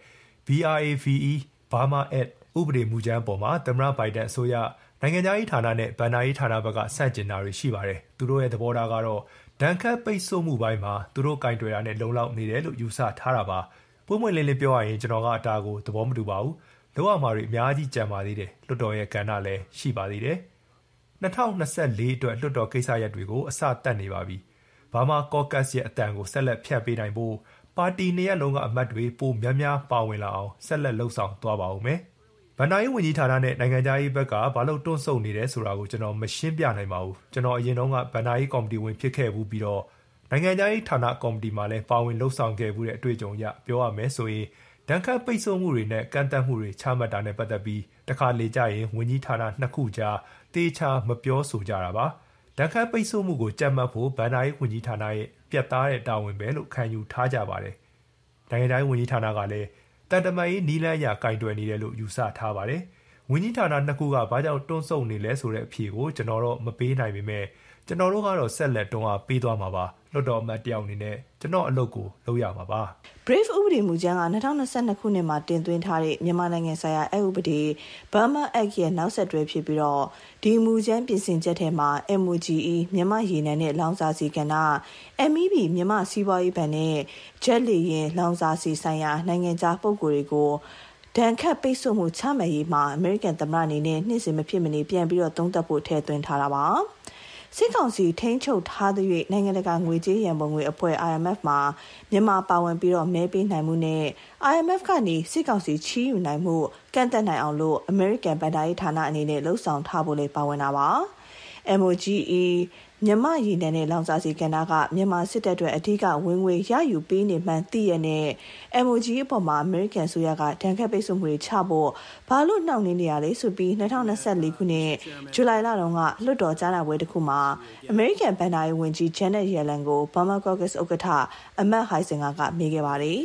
BRAVE Burma Act ဥပဒေမူကြမ်းပေါ်မှာသမ္မတဘိုင်ဒန်အစိုးရနိုင်ငံခြားရေးဌာနနဲ့ဗန်နာရေးဌာနဘက်ကဆန့်ကျင်တာတွေရှိပါတယ်။သူတို့ရဲ့သဘောထားကတော့ဒဏ်ခတ်ပိတ်ဆို့မှုပိုင်းမှာသူတို့ကင်တွယ်တာနဲ့လုံလောက်နေတယ်လို့ယူဆထားတာပါ။ပွင့်ပွင့်လင်းလင်းပြောရရင်ကျွန်တော်ကအတားကိုသဘောမတူပါဘူး။လောကမှာတွေအများကြီးကြံပါသေးတယ်။လွှတ်တော်ရဲ့ကဏ္ဍလည်းရှိပါသေးတယ်။2024အတွက်လွှတ်တော်ကိစ္စရပ်တွေကိုအစတက်နေပါပြီ။ဘာမာကော့ကတ်ရဲ့အတန်ကိုဆက်လက်ဖြတ်ပေးနိုင်ဖို့ပါတီနှစ်ရပ်လုံးကအမတ်တွေပိုများများပါဝင်လာအောင်ဆက်လက်လှုပ်ဆောင်သွားပါဦးမယ်။ဗန်နာရေးဝန်ကြီးဌာနနဲ့နိုင်ငံခြားရေးဘက်ကဘာလို့တွန့်ဆုတ်နေတယ်ဆိုတာကိုကျွန်တော်မရှင်းပြနိုင်ပါဘူးကျွန်တော်အရင်တုန်းကဗန်နာရေးကော်မတီဝင်ဖြစ်ခဲ့ဘူးပြီးတော့နိုင်ငံခြားရေးဌာနကော်မတီမှာလည်းပါဝင်လှုပ်ဆောင်ခဲ့ဘူးတဲ့အတွေ့အကြုံရပြောရမယ်ဆိုရင်ဒဏ်ခတ်ပိတ်ဆို့မှုတွေနဲ့ကန့်သတ်မှုတွေချမှတ်တာနဲ့ပတ်သက်ပြီးတခါလေကြရင်ဝန်ကြီးဌာနနှစ်ခုကြားတေချာမပြောဆိုကြတာပါဒဏ်ခတ်ပိတ်ဆို့မှုကိုကြက်မှတ်ဖို့ဗန်နာရေးဝန်ကြီးဌာနရဲ့ပြတ်သားတဲ့တာဝန်ပဲလို့ခံယူထားကြပါတယ်နိုင်ငံခြားရေးဝန်ကြီးဌာနကလည်းတန်တမာရေးနီးလန်းရာကင်တွယ်နေတယ်လို့ယူဆထားပါတယ်။ဝန်ကြီးဌာနနှစ်ခုကဘာကြောင့်တွန်းဆုတ်နေလဲဆိုတဲ့အဖြေကိုကျွန်တော်တော့မပေးနိုင်ပေမဲ့ကျွန်တော်တို့ကတော့ဆက်လက်တွန်းအားပေးသွားမှာပါ။လွှတ်တော်အမတ်တယောက်အနေနဲ့ကျွန်တော်အလုပ်ကိုလုပ်ရမှာပါ။ Brave ဥပဒေမူကြမ်းက2022ခုနှစ်မှာတင်သွင်းထားတဲ့မြန်မာနိုင်ငံဆိုင်ရာဥပဒေ Burma Act ရဲ့နောက်ဆက်တွဲဖြစ်ပြီးတော့ဒီမူကြမ်းပြင်ဆင်ချက်ထဲမှာ MOGE မြန်မာရေနံနဲ့လောင်စာဆီကဏ္ဍ MEB မြန်မာစီးပွားရေးဘဏ်နဲ့ဂျက်လေယာဉ်လောင်စာဆီဆိုင်ရာနိုင်ငံခြားပုဂ္ဂိုလ်တွေကိုဒဏ်ခတ်ပိတ်ဆို့မှုချမှတ်ရေးမှာအမေရိကန်သမ္မတအနေနဲ့နှစ်စဉ်မဖြစ်မနေပြန်ပြီးတော့သုံးသပ်ဖို့ထည့်သွင်းထားတာပါစစ်ကောင်စီထိန်းချုပ်ထားတဲ့နိုင်ငံတကာငွေကြေးရန်ပုံငွေအဖွဲ့ IMF မှာမြန်မာပါဝင်ပြီးတော့မဲပေးနိုင်မှုနဲ့ IMF ကနေစစ်ကောင်စီချီးယူနိုင်မှုကန့်သတ်နိုင်အောင်လို့ American ဗန်ဒါရေးဌာနအနေနဲ့လှုံ့ဆော်ထားဖို့လည်းပါဝင်တာပါ MOGE မြန်မာရည်နယ်နဲ့လောင်စာဆီကဏ္ဍကမြန်မာစစ်တပ်တွေအထူးကဝင်ငွေရယူပေးနေမှန်းသိရတဲ့ MOGE အပေါ်မှာ American ဆိုရကဒဏ်ခတ်ပိတ်ဆို့မှုတွေချဖို့ဘာလို့နှောင့်နှေးနေရလဲဆိုပြီး2024ခုနှစ်ဇူလိုင်လတုန်းကလွှတ်တော်ကြားနာပွဲတစ်ခုမှာ American ဘဏ္ဍာရေးဝန်ကြီး Janet Yellen ကို Burma Caucus ဥက္ကဋ္ဌအမတ် Heisinger ကမေးခဲ့ပါတယ်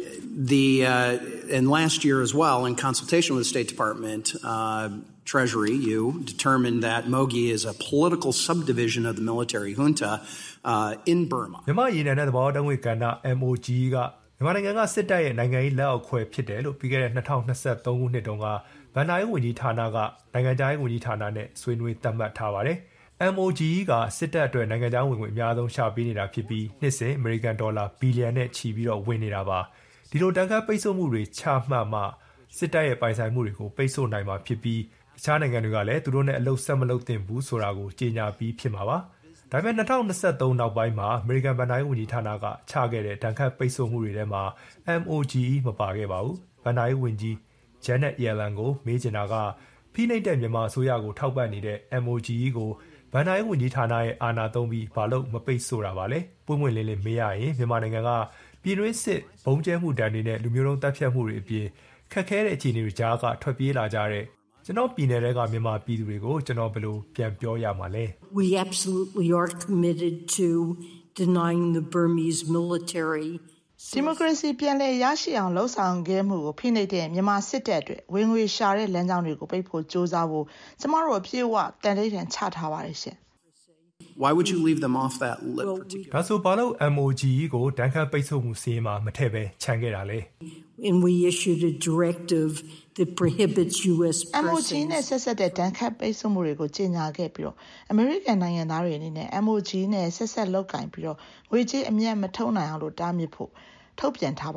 And last year as well, in consultation with the State Department, Treasury, you determined that MOGI is a political subdivision of the military junta in Burma. မြန်မာရည်နယ်နဲ့သဘောတငွေကဏ္ဍ MOGE ကမြန်မာနိုင်ငံကစစ်တပ်ရဲ့နိုင်ငံရေးလက်အောက်ခွဲဖြစ်တယ်လို့ပြီးခဲ့တဲ့2023ခုနှစ်တုန်းကဗန်နာရေးဝန်ကြီးဌာနကနိုင်ငံခြားရေးဝန်ကြီးဌာနနဲ့ဆွေးနွေးသတ်မှတ်ထားပါတယ်။ MOGE ကစစ်တပ်အတွက်နိုင်ငံခြားဝင်ငွေအများဆုံးရှာပေးနေတာဖြစ်ပြီးနှစ်စဉ်အမေရိကန်ဒေါ်လာဘီလီယံနဲ့ချီပြီးတော့ဝင်နေတာပါ။ဒီလိုတန်ခတ်ပိတ်ဆို့မှုတွေချမှတ်မှစစ်တပ်ရဲ့ပိုင်ဆိုင်မှုတွေကိုပိတ်ဆို့နိုင်မှာဖြစ်ပြီးတခြားနိုင်ငံတွေကလည်းသူတို့နဲ့အလုပ်ဆက်မလုပ်သင့်ဘူးဆိုတာကိုကြေညာပြီးဖြစ်မှာပါ။ဒါပေမဲ့2023နောက်ပိုင်းမှာအမေရိကန်ဗန်နာရေးဝန်ကြီးဌာနကချခဲ့တဲ့တန်ခတ်ပိတ်ဆို့မှုတွေထဲမှာ MOGE မပါခဲ့ပါဘူး။ဗန်နာရေးဝန်ကြီး Janet Yellen ကိုမေးချင်တာကဖိနှိပ်တဲ့မြန်မာအစိုးရကိုထောက်ပံ့နေတဲ့ MOGE ကိုဗန်နာရေးဝန်ကြီးဌာနရဲ့အာဏာသုံးပြီးဘာလို့မပိတ်ဆို့တာပါလဲ။ပွင့်ပွင့်လင်းလင်းမေးရရင်မြန်မာနိုင်ငံကပြည်တွင်းစစ်ဘုံကျဲမှုတန်တွေနဲ့လူမျိုးတုံးတပ်ဖြတ်မှုတွေအပြင်ခက်ခဲတဲ့အခြေအနေတွေကြားကထွက်ပြေးလာကြတဲ့ကျွန်တော်ပြည်နယ်တွေကမြန်မာပြည်သူတွေကိုကျွန်တော်ဘယ်လိုပြန်ပြောရမှာလဲ We absolutely are committed to denying the Burmese military Democracy ပြန်လည်ရရှိအောင်လှုံ့ဆော်ခဲ့မှုကိုဖိနှိပ်တဲ့မြန်မာစစ်တပ်တွေဝင်ငွေရှာတဲ့လမ်းကြောင်းတွေကိုပိတ်ဖို့ကြိုးစားဖို့ကျမတို့အပြည့်အဝတန်လေးတန်ချထားပါတယ်ရှင် Why would you leave them off that list? ဒါဆိုဘာလို့ MOGE ကိုတန်ခတ်ပိတ်ဆို့မှုစီးမှာမထည့်ပဲခြံခဲ့တာလဲ And we issued a directive that prohibits US MOGE နဲ့ဆက်ဆက်တဲ့တန်ခတ်ပိတ်ဆို့မှုတွေကိုကြေညာခဲ့ပြီးတော့ American နိုင်ငံသားတွေအနေနဲ့ MOGE နဲ့ဆက်ဆက်လောက်ကင်ပြီးတော့ငွေကြေးအမြတ်မထုတ်နိုင်အောင်လို့တားမြစ်ဖို့ထုတ်ပြန်ထားပါတယ်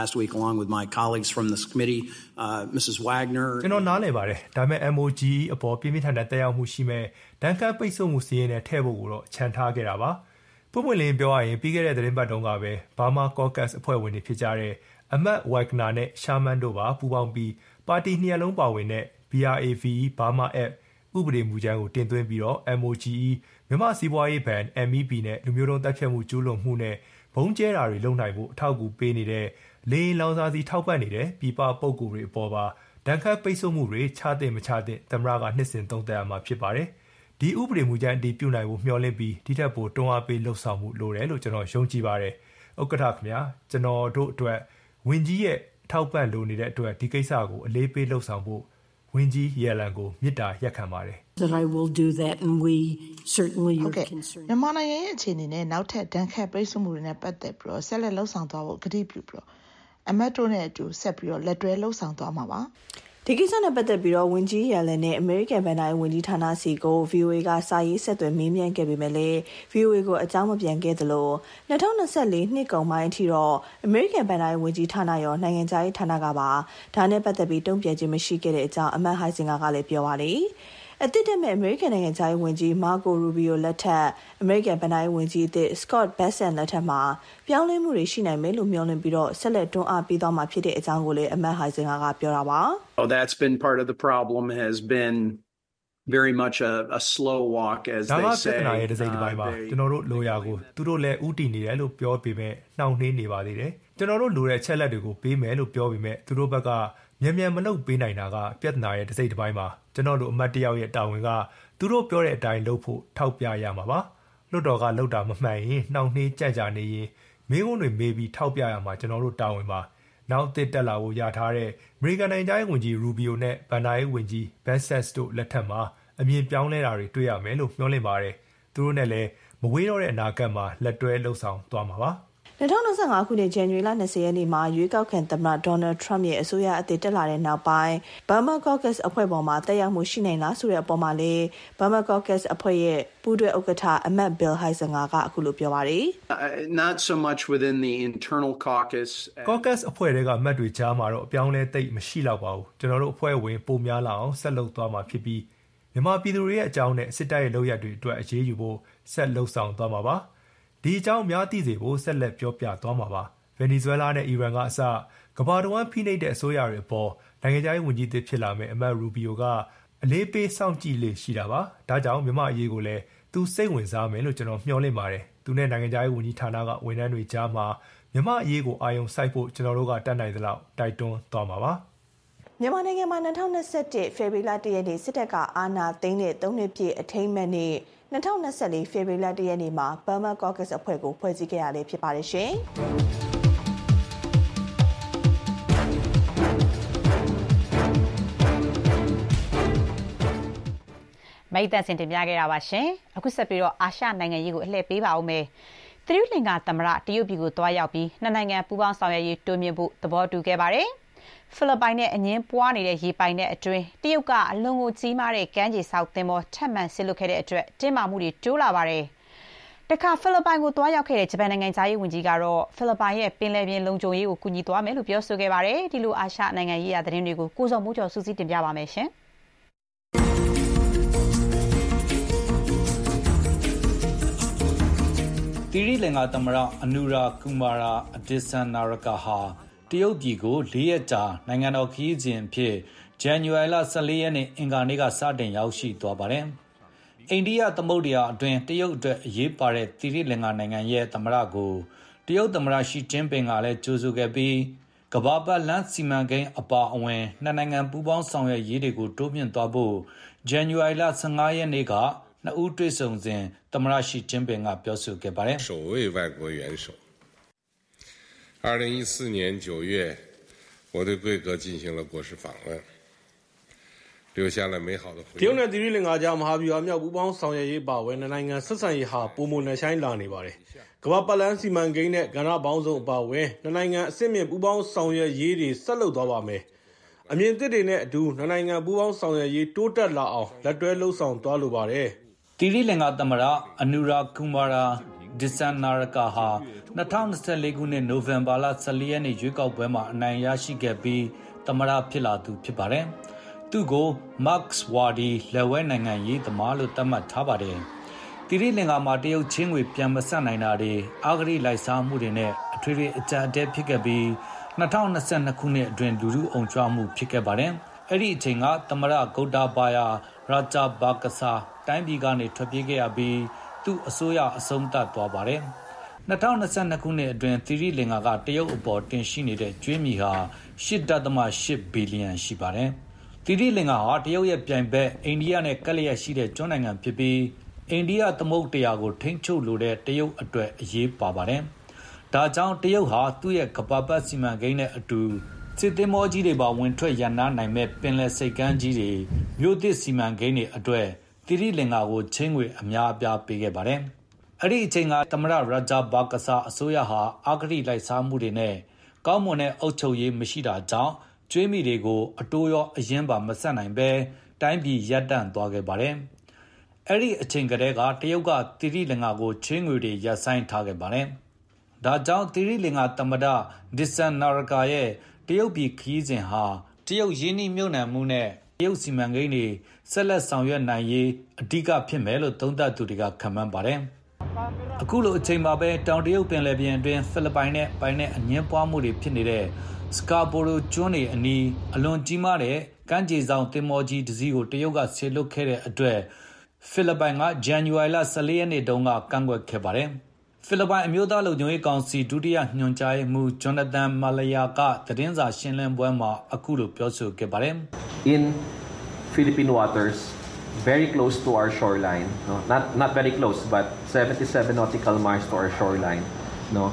Last week, along with my colleagues from this committee, Mrs. Wagner. ကျွန်တော်နားလည်ပါတယ်ဒါပေမဲ့ MOGE အပေါ်ပြင်းပြင်းထန်ထန်တက်ရောက်မှုရှိမဲ့ဒဏ်ခတ်ပိတ်ဆို့မှုစီးရင်နဲ့ထည့်ဖို့ကိုတော့ခြံထားခဲ့တာပါပွင့်ပွင့်လင်းပြောရရင်ပြီးခဲ့တဲ့သတင်းပတ်တုန်းကပဲ Burma Caucus အဖွဲ့ဝင်တွေဖြစ်ကြတဲ့အမတ် Wagner နဲ့ Sherman တို့ပါပူးပေါင်းပြီးပါတီနှစ်ရပ်လုံးပါဝင်တဲ့ BRAVE Burma Act ဥပဒေမူကြမ်းကိုတင်သွင်းပြီးတော့ MOGE မြန်မာစီးပွားရေးဘဏ် MEP နဲ့လူမျိုးတုံးတပ်ဖြတ်မှုကျူးလွန်မှုနဲ့ဘုံကျဲတာတွေလုပ်နိုင်ဖို့အထောက်အကူပေးနေတဲ့လေလောင်စာစီထောက်ပံ့နေတဲ့ပြည်ပပုဂ္ဂိုလ်တွေအပေါ်ပါဒဏ်ခတ်ပိတ်ဆို့မှုတွေချတဲ့မချတဲ့သမ္မတကနှစ်စဉ်သုံးသပ်ရမှာဖြစ်ပါတယ်။ဒီဥပဒေမူကြမ်းအတည်ပြုနိုင်ဖို့မျှော်လင့်ပြီးဒီထက်ပိုတွန်းအားပေးလှုပ်ဆောင်မှုလိုတယ်လို့ကျွန်တော်ယုံကြည်ပါတယ်။ဥက္ကဋ္ဌခင်ဗျာကျွန်တော်တို့အတွက်ဝင်ကြီးရဲ့ထောက်ပံ့လိုနေတဲ့အတွက်ဒီကိစ္စကိုအလေးပေးလှုပ်ဆောင်ဖို့ဝင်ကြီးရလန်ကိုမြစ်တာရက်ခံပါတယ်။ That I will do that and we certainly are concerned. မြန်မာနိုင်ငံရဲ့အခြေအနေနဲ့နောက်ထပ်ဒဏ်ခတ်ပိတ်ဆို့မှုတွေနဲ့ပတ်သက်ပြီးတော့ဆက်လက်လှုပ်ဆောင်သွားဖို့ကတိပြုပြီးတော့အမတ်တို့နဲ့အတူဆက်ပြီးတော့လက်တွဲလှုပ်ဆောင်သွားမှာပါဒီကိစ္စနဲ့ပတ်သက်ပြီးတော့ဝန်ကြီးရန်လန်နဲ့ American ဘဏ္ဍာရေးဝန်ကြီးဌာနစီကို VOA ကစာရေးဆက်သွယ်မေးမြန်းခဲ့ပေမဲ့လည်း VOA ကိုအကြောင်းမပြန်ခဲ့သလို2024နှစ်ကုန်ပိုင်းအထိတော့ American ဘဏ္ဍာရေးဝန်ကြီးဌာနရောနိုင်ငံခြားရေးဌာနကပါဒါနဲ့ပတ်သက်ပြီးတုံ့ပြန်ခြင်းမရှိခဲ့တဲ့အကြောင်းအမတ်ဟိုင်စင်ကလည်းပြောပါတယ်အသစ်တက်မဲ့ American နိုင်ငံခြားရေးဝန်ကြီး Marco Rubio လက်ထက် American ဘဏ္ဍာရေးဝန်ကြီးအသစ် Scott Bessent လက်ထက်မှာပြောင်းလဲမှုတွေရှိနိုင်မယ်လို့မျှော်လင့်ပြီးတော့ဆက်လက်တွန်းအားပေးသွားမှာဖြစ်တဲ့အကြောင်းကိုလည်းအမတ်ဟိုင်စင်ကပြောတာပါ Oh, that's been part of the problem has been very much a slow walk as they say. ဒါကပြဿနာရဲ့တစ်စိတ်တစ်ပိုင်းပါကျွန်တော်တို့လိုရာကိုသူတို့လည်းဥတီနေတယ်လို့ပြောပေမဲ့နှောင့်နှေးနေပါသေးတယ်ကျွန်တော်တို့လိုတဲ့ချက်လက်တွေကိုပေးမယ်လို့ပြောပေမဲ့သူတို့ဘက်ကမြန်မလုပ်ပေးနိုင်တာကပြဿနာရဲ့တစ်စိတ်တစ်ပိုင်းပါကျွန်တော်တို့အမတ်တယောက်ရဲ့တာဝန်ကသူတို့ပြောတဲ့အတိုင်းလုပ်ဖို့ထောက်ပြရမှာပါလွတ်တော်ကလုပ်တာမမှန်ရင်နှောင့်နှေးကြန့်ကြာနေရင်မင်းကုန်းတွေမေးပြီးထောက်ပြရမှာကျွန်တော်တို့တာဝန်ပါနောက်တစ်တက်လာဖို့ရထားတဲ့ American နိုင်ငံခြားရေးဝန်ကြီး Rubio နဲ့ဘဏ္ဍာရေးဝန်ကြီး Bessent တို့လက်ထက်မှာအမြင်ပြောင်းလဲတာတွေတွေ့ရမယ်လို့မျှော်လင့်ပါတယ်သူတို့နဲ့လည်းမဝေးတော့တဲ့အနာဂတ်မှာလက်တွဲလှုပ်ဆောင်သွားမှာပါ 2025ခုနှစ် January 20ရက်နေ့မှာရွေးကောက်ခံသမ္မတ Donald Trump ရဲ့အစိုးရအသစ်တက်လာတဲ့နောက်ပိုင်း Burma Caucus အဖွဲ့ပေါ်မှာတက်ရောက်မှုရှိနိုင်လားဆိုတဲ့အပေါ်မှာလည်း Burma Caucus အဖွဲ့ရဲ့ပူးတွဲဥက္ကဋ္ဌအမတ် Bill Heisinger ကအခုလိုပြောပါတယ် Not so much within the internal caucus. Caucus အဖွဲ့တွေကအမတ်တွေကြားမှာတော့အပြောင်းလဲသိပ်မရှိတော့ပါဘူးကျွန်တော်တို့အဖွဲ့ဝင်ပုံများလာအောင်ဆက်လုပ်သွားမှာဖြစ်ပြီးမြန်မာပြည်သူတွေရဲ့အကြောင်းနဲ့စစ်တပ်ရဲ့လုပ်ရက်တွေအတွက်အရေးယူဖို့ဆက်လှုပ်ဆောင်သွားမှာပါဒီအကြောင်းများသိစေဖို့ဆက်လက်ပြောပြသွားမှာပါဗင်နီဇွဲလားနဲ့အီရန်ကအစကမ္ဘာတော်ဝန်ဖိနှိပ်တဲ့အစိုးရတွေအပေါ်နိုင်ငံခြားရေးဝန်ကြီးသစ်ဖြစ်လာမဲ့အမတ်ရူဘီယိုကအလေးပေးစောင့်ကြည့်လေရှိတာပါဒါကြောင့်မြန်မာအရေးကိုလည်းသူစိတ်ဝင်စားမယ်လို့ကျွန်တော်မျှော်လင့်ပါတယ်သူနဲ့နိုင်ငံခြားရေးဝန်ကြီးဌာနကဝန်ထမ်းတွေကြားမှာမြန်မာအရေးကိုအာရုံစိုက်ဖို့ကျွန်တော်တို့ကတတ်နိုင်သလောက်တိုက်တွန်းသွားမှာပါမြန်မာနိုင်ငံမှာ2021ဖေဖော်ဝါရီလ1ရက်နေ့စစ်တပ်ကအာဏာသိမ်းတဲ့3နှစ်ပြည့်အထိမ်းအမှတ်နေ့2024ဖေဖော်ဝါရီလ1ရက်နေ့မှာ Burma Caucus အဖွဲ့ကိုဖွဲ့စည်းခဲ့ရလေဖြစ်ပါတယ်ရှင်။မိတ်သက်စင်တင်ပြခဲ့တာပါရှင်။အခုဆက်ပြီးတော့အာရှနိုင်ငံရေးကိုအလှည့်ပေးပါဦးမယ်။သီရိလင်္ကာသမ္မတတရုတ်ပြည်ကိုတွားရောက်ပြီးနှစ်နိုင်ငံပူးပေါင်းဆောင်ရွက်ရေးတိုးမြှင့်ဖို့သဘောတူခဲ့ပါတယ်။ဖိလစ်ပိုင်နဲ့အငင်းပွားနေတဲ့ရေပိုင်တဲ့အတွင်းတရုတ်ကအလွန်ကိုကြီးမားတဲ့ကမ်းခြေဆောက်သင်္ဘောထပ်မံဆစ်လွတ်ခဲ့တဲ့အတွက်တင်းမာမှုတွေတိုးလာပါတယ်။တခါဖိလစ်ပိုင်ကိုတွားရောက်ခဲ့တဲ့ဂျပန်နိုင်ငံသားရေးဝန်ကြီးကတော့ဖိလစ်ပိုင်ရဲ့ပင်လယ်ပြင်လုံခြုံရေးကိုကူညီသွားမယ်လို့ပြောဆိုခဲ့ပါတယ်။ဒီလိုအာရှနိုင်ငံရေးရာသတင်းတွေကိုကိုစောမိုးကျော်စူးစီးတင်ပြပါမယ်ရှင်။သီရိလင်္ကာသမ္မတအနူရာကူမာရာအဒစ်ဆန်နာရကာဟာတရုတ်ပြည်ကို4ရက်ကြာနိုင်ငံတော်ခရီးစဉ်အဖြစ် ဇန်နဝါရီလ14ရက်နေ့အင်္ဂါနေ့ကစတင်ရောက်ရှိသွားပါတယ်။အိန္ဒိယသမုဒ္ဒရာအတွင်းတရုတ်အတွက်အရေးပါတဲ့သီရိလင်္ကာနိုင်ငံရဲ့သမ္မတကိုတရုတ်သမ္မတရှီကျင်းပင်ကလည်းကြိုဆိုခဲ့ပြီးကမ္ဘာပတ်လမ်းစီမံကိန်းအပါအဝင်နှစ်နိုင်ငံပူးပေါင်းဆောင်ရွက်ရေးတွေကိုတိုးမြှင့်သွားဖို့ဇန်နဝါရီလ15ရက်နေ့ကနှစ်ဦးတွေ့ဆုံစဉ်သမ္မတရှီကျင်းပင်ကပြောဆိုခဲ့ပါတယ်။首位外国元首2014年9月我对贵阁进行了国事访问留下了美好的回忆တရုတ်နဲ့သီရိလင်္ကာကြားမဟာဗျူဟာမြောက်ပူးပေါင်းဆောင်ရွက်ရေးပါဝင်နိုင်ငံဆက်ဆံရေးဟာပုံမှန်နဲ့ဆိုင်လာနေပါတယ်ကမ္ဘာပတ်လမ်းစီမံကိန်းနဲ့ကဏ္ဍပေါင်းစုံအပါအဝင်နိုင်ငံအဆင့်မြင့်ပူးပေါင်းဆောင်ရွက်ရေးတွေဆက်လုပ်သွားပါမယ်အမြင်သစ်တွေနဲ့အတူနိုင်ငံပူးပေါင်းဆောင်ရွက်ရေးတိုးတက်လာအောင်လက်တွဲလှုပ်ဆောင်သွားလိုပါတယ်သီရိလင်္ကာသမ္မတအနူရာကူမာရာဒီဆန်နာရကာဟာ2024ခုနှစ်နိုဝင်ဘာလ14ရက်နေ့ရွေးကောက်ပွဲမှာအနိုင်ရရှိခဲ့ပြီးသမ္မတဖြစ်လာသူဖြစ်ပါတယ်။သူ့ကို Max Wadi လက်ဝဲနိုင်ငံရေးသမားလို့သတ်မှတ်ထားပါတယ်။တိရိလင်္ကာမှာတရုတ်ချင်းငွေပြန်မဆက်နိုင်တာတွေအာဂရိလိုက်စားမှုတွေနဲ့အထွေထွေအကြမ်းအတဲဖြစ်ခဲ့ပြီး2022ခုနှစ်အတွင်းလူထုအုံကြွမှုဖြစ်ခဲ့ပါတယ်။အဲ့ဒီအချိန်ကသမ္မတဂုတ်တာဘာယာရာဂျာဘာကဆာတိုင်းပြည်ကနေထွက်ပြေးခဲ့ရပြီးသူ့အစိုးရအဆုံးသတ်သွားပါတယ်။2022ခုနှစ်အတွင်းသီရိလင်္ကာကတရုတ်အပေါ်တင်ရှိနေတဲ့ကျွေးမြီဟာ 8.8 ဘီလီယံရှိပါတယ်။သီရိလင်္ကာဟာတရုတ်ရဲ့ပြိုင်ဘက်အိန္ဒိယနဲ့ကပ်လျက်ရှိတဲ့ကျွန်းနိုင်ငံဖြစ်ပြီးအိန္ဒိယသမုဒ္ဒရာကိုထိန်းချုပ်လိုတဲ့တရုတ်အတွက်အရေးပါပါတယ်။ဒါကြောင့်တရုတ်ဟာသူ့ရဲ့ကမ္ဘာပတ်စီမံကိန်းနဲ့အတူစစ်သင်္ဘောကြီးတွေပါဝင်ထွက်ရန်နာနိုင်မဲ့ပင်လယ်စိတ်ကမ်းကြီးတွေမြို့သစ်စီမံကိန်းတွေအတွက်သီရိလင်္ကာကိုချင်းငွေအများအပြားပေးခဲ့ပါတယ်။အဲ့ဒီအချိန်ကသမ္မတရာဂျာဘာကဆာအစိုးရဟာအာဂရိလိုက်စားမှုတွေနဲ့ကောင်းမွန်တဲ့အုပ်ချုပ်ရေးမရှိတာကြောင့်ကျွေးမိတွေကိုအတိုးရောအရင်ပါမဆက်နိုင်ပဲတိုင်းပြည်ရပ်တန့်သွားခဲ့ပါတယ်။အဲ့ဒီအချိန်ကတည်းကတရုတ်ကသီရိလင်္ကာကိုချင်းငွေတွေရပ်ဆိုင်းထားခဲ့ပါတယ်။ဒါကြောင့်သီရိလင်္ကာသမ္မတဒီဆန်နာရကာရဲ့တရုတ်ပြည်ခရီးစဉ်ဟာတရုတ်ရင်းနှီးမြှုပ်နှံမှုနဲ့တရုတ်စီမံကိန်းတွေဆက်လက်ဆောင်ရွက်နိုင်ရေးအဓိကဖြစ်မယ်လို့သုံးသပ်သူတွေကခန့်မှန်းပါတယ်။အခုလိုအချိန်မှာပဲတောင်တရုတ်ပင်လယ်ပြင်အတွင်းဖိလစ်ပိုင်နဲ့ပိုင်နဲ့အငင်းပွားမှုတွေဖြစ်နေတဲ့စကာဘိုရိုကျွန်းတွေအနီးအလွန်ကြီးမားတဲ့ကမ်းခြေဆောင်သင်္ဘောကြီးတစ်စီးကိုတရုတ်ကဆေလွတ်ခဲ့တဲ့အတွက်ဖိလစ်ပိုင်ကဇန်နဝါရီလ14ရက်နေ့တုန်းကကန့်ကွက်ခဲ့ပါတယ်။ဖိလစ်ပိုင်အမျိုးသားလုံခြုံရေးကောင်စီဒုတိယညွှန်ကြားရေးမှူးဂျွန်နသန်မာလယာကသတင်းစာရှင်းလင်းပွဲမှာအခုလိုပြောဆိုခဲ့ပါတယ်။ In Philippine waters, very close to our shoreline, no? Not very close, but 77 nautical miles to our shoreline, no,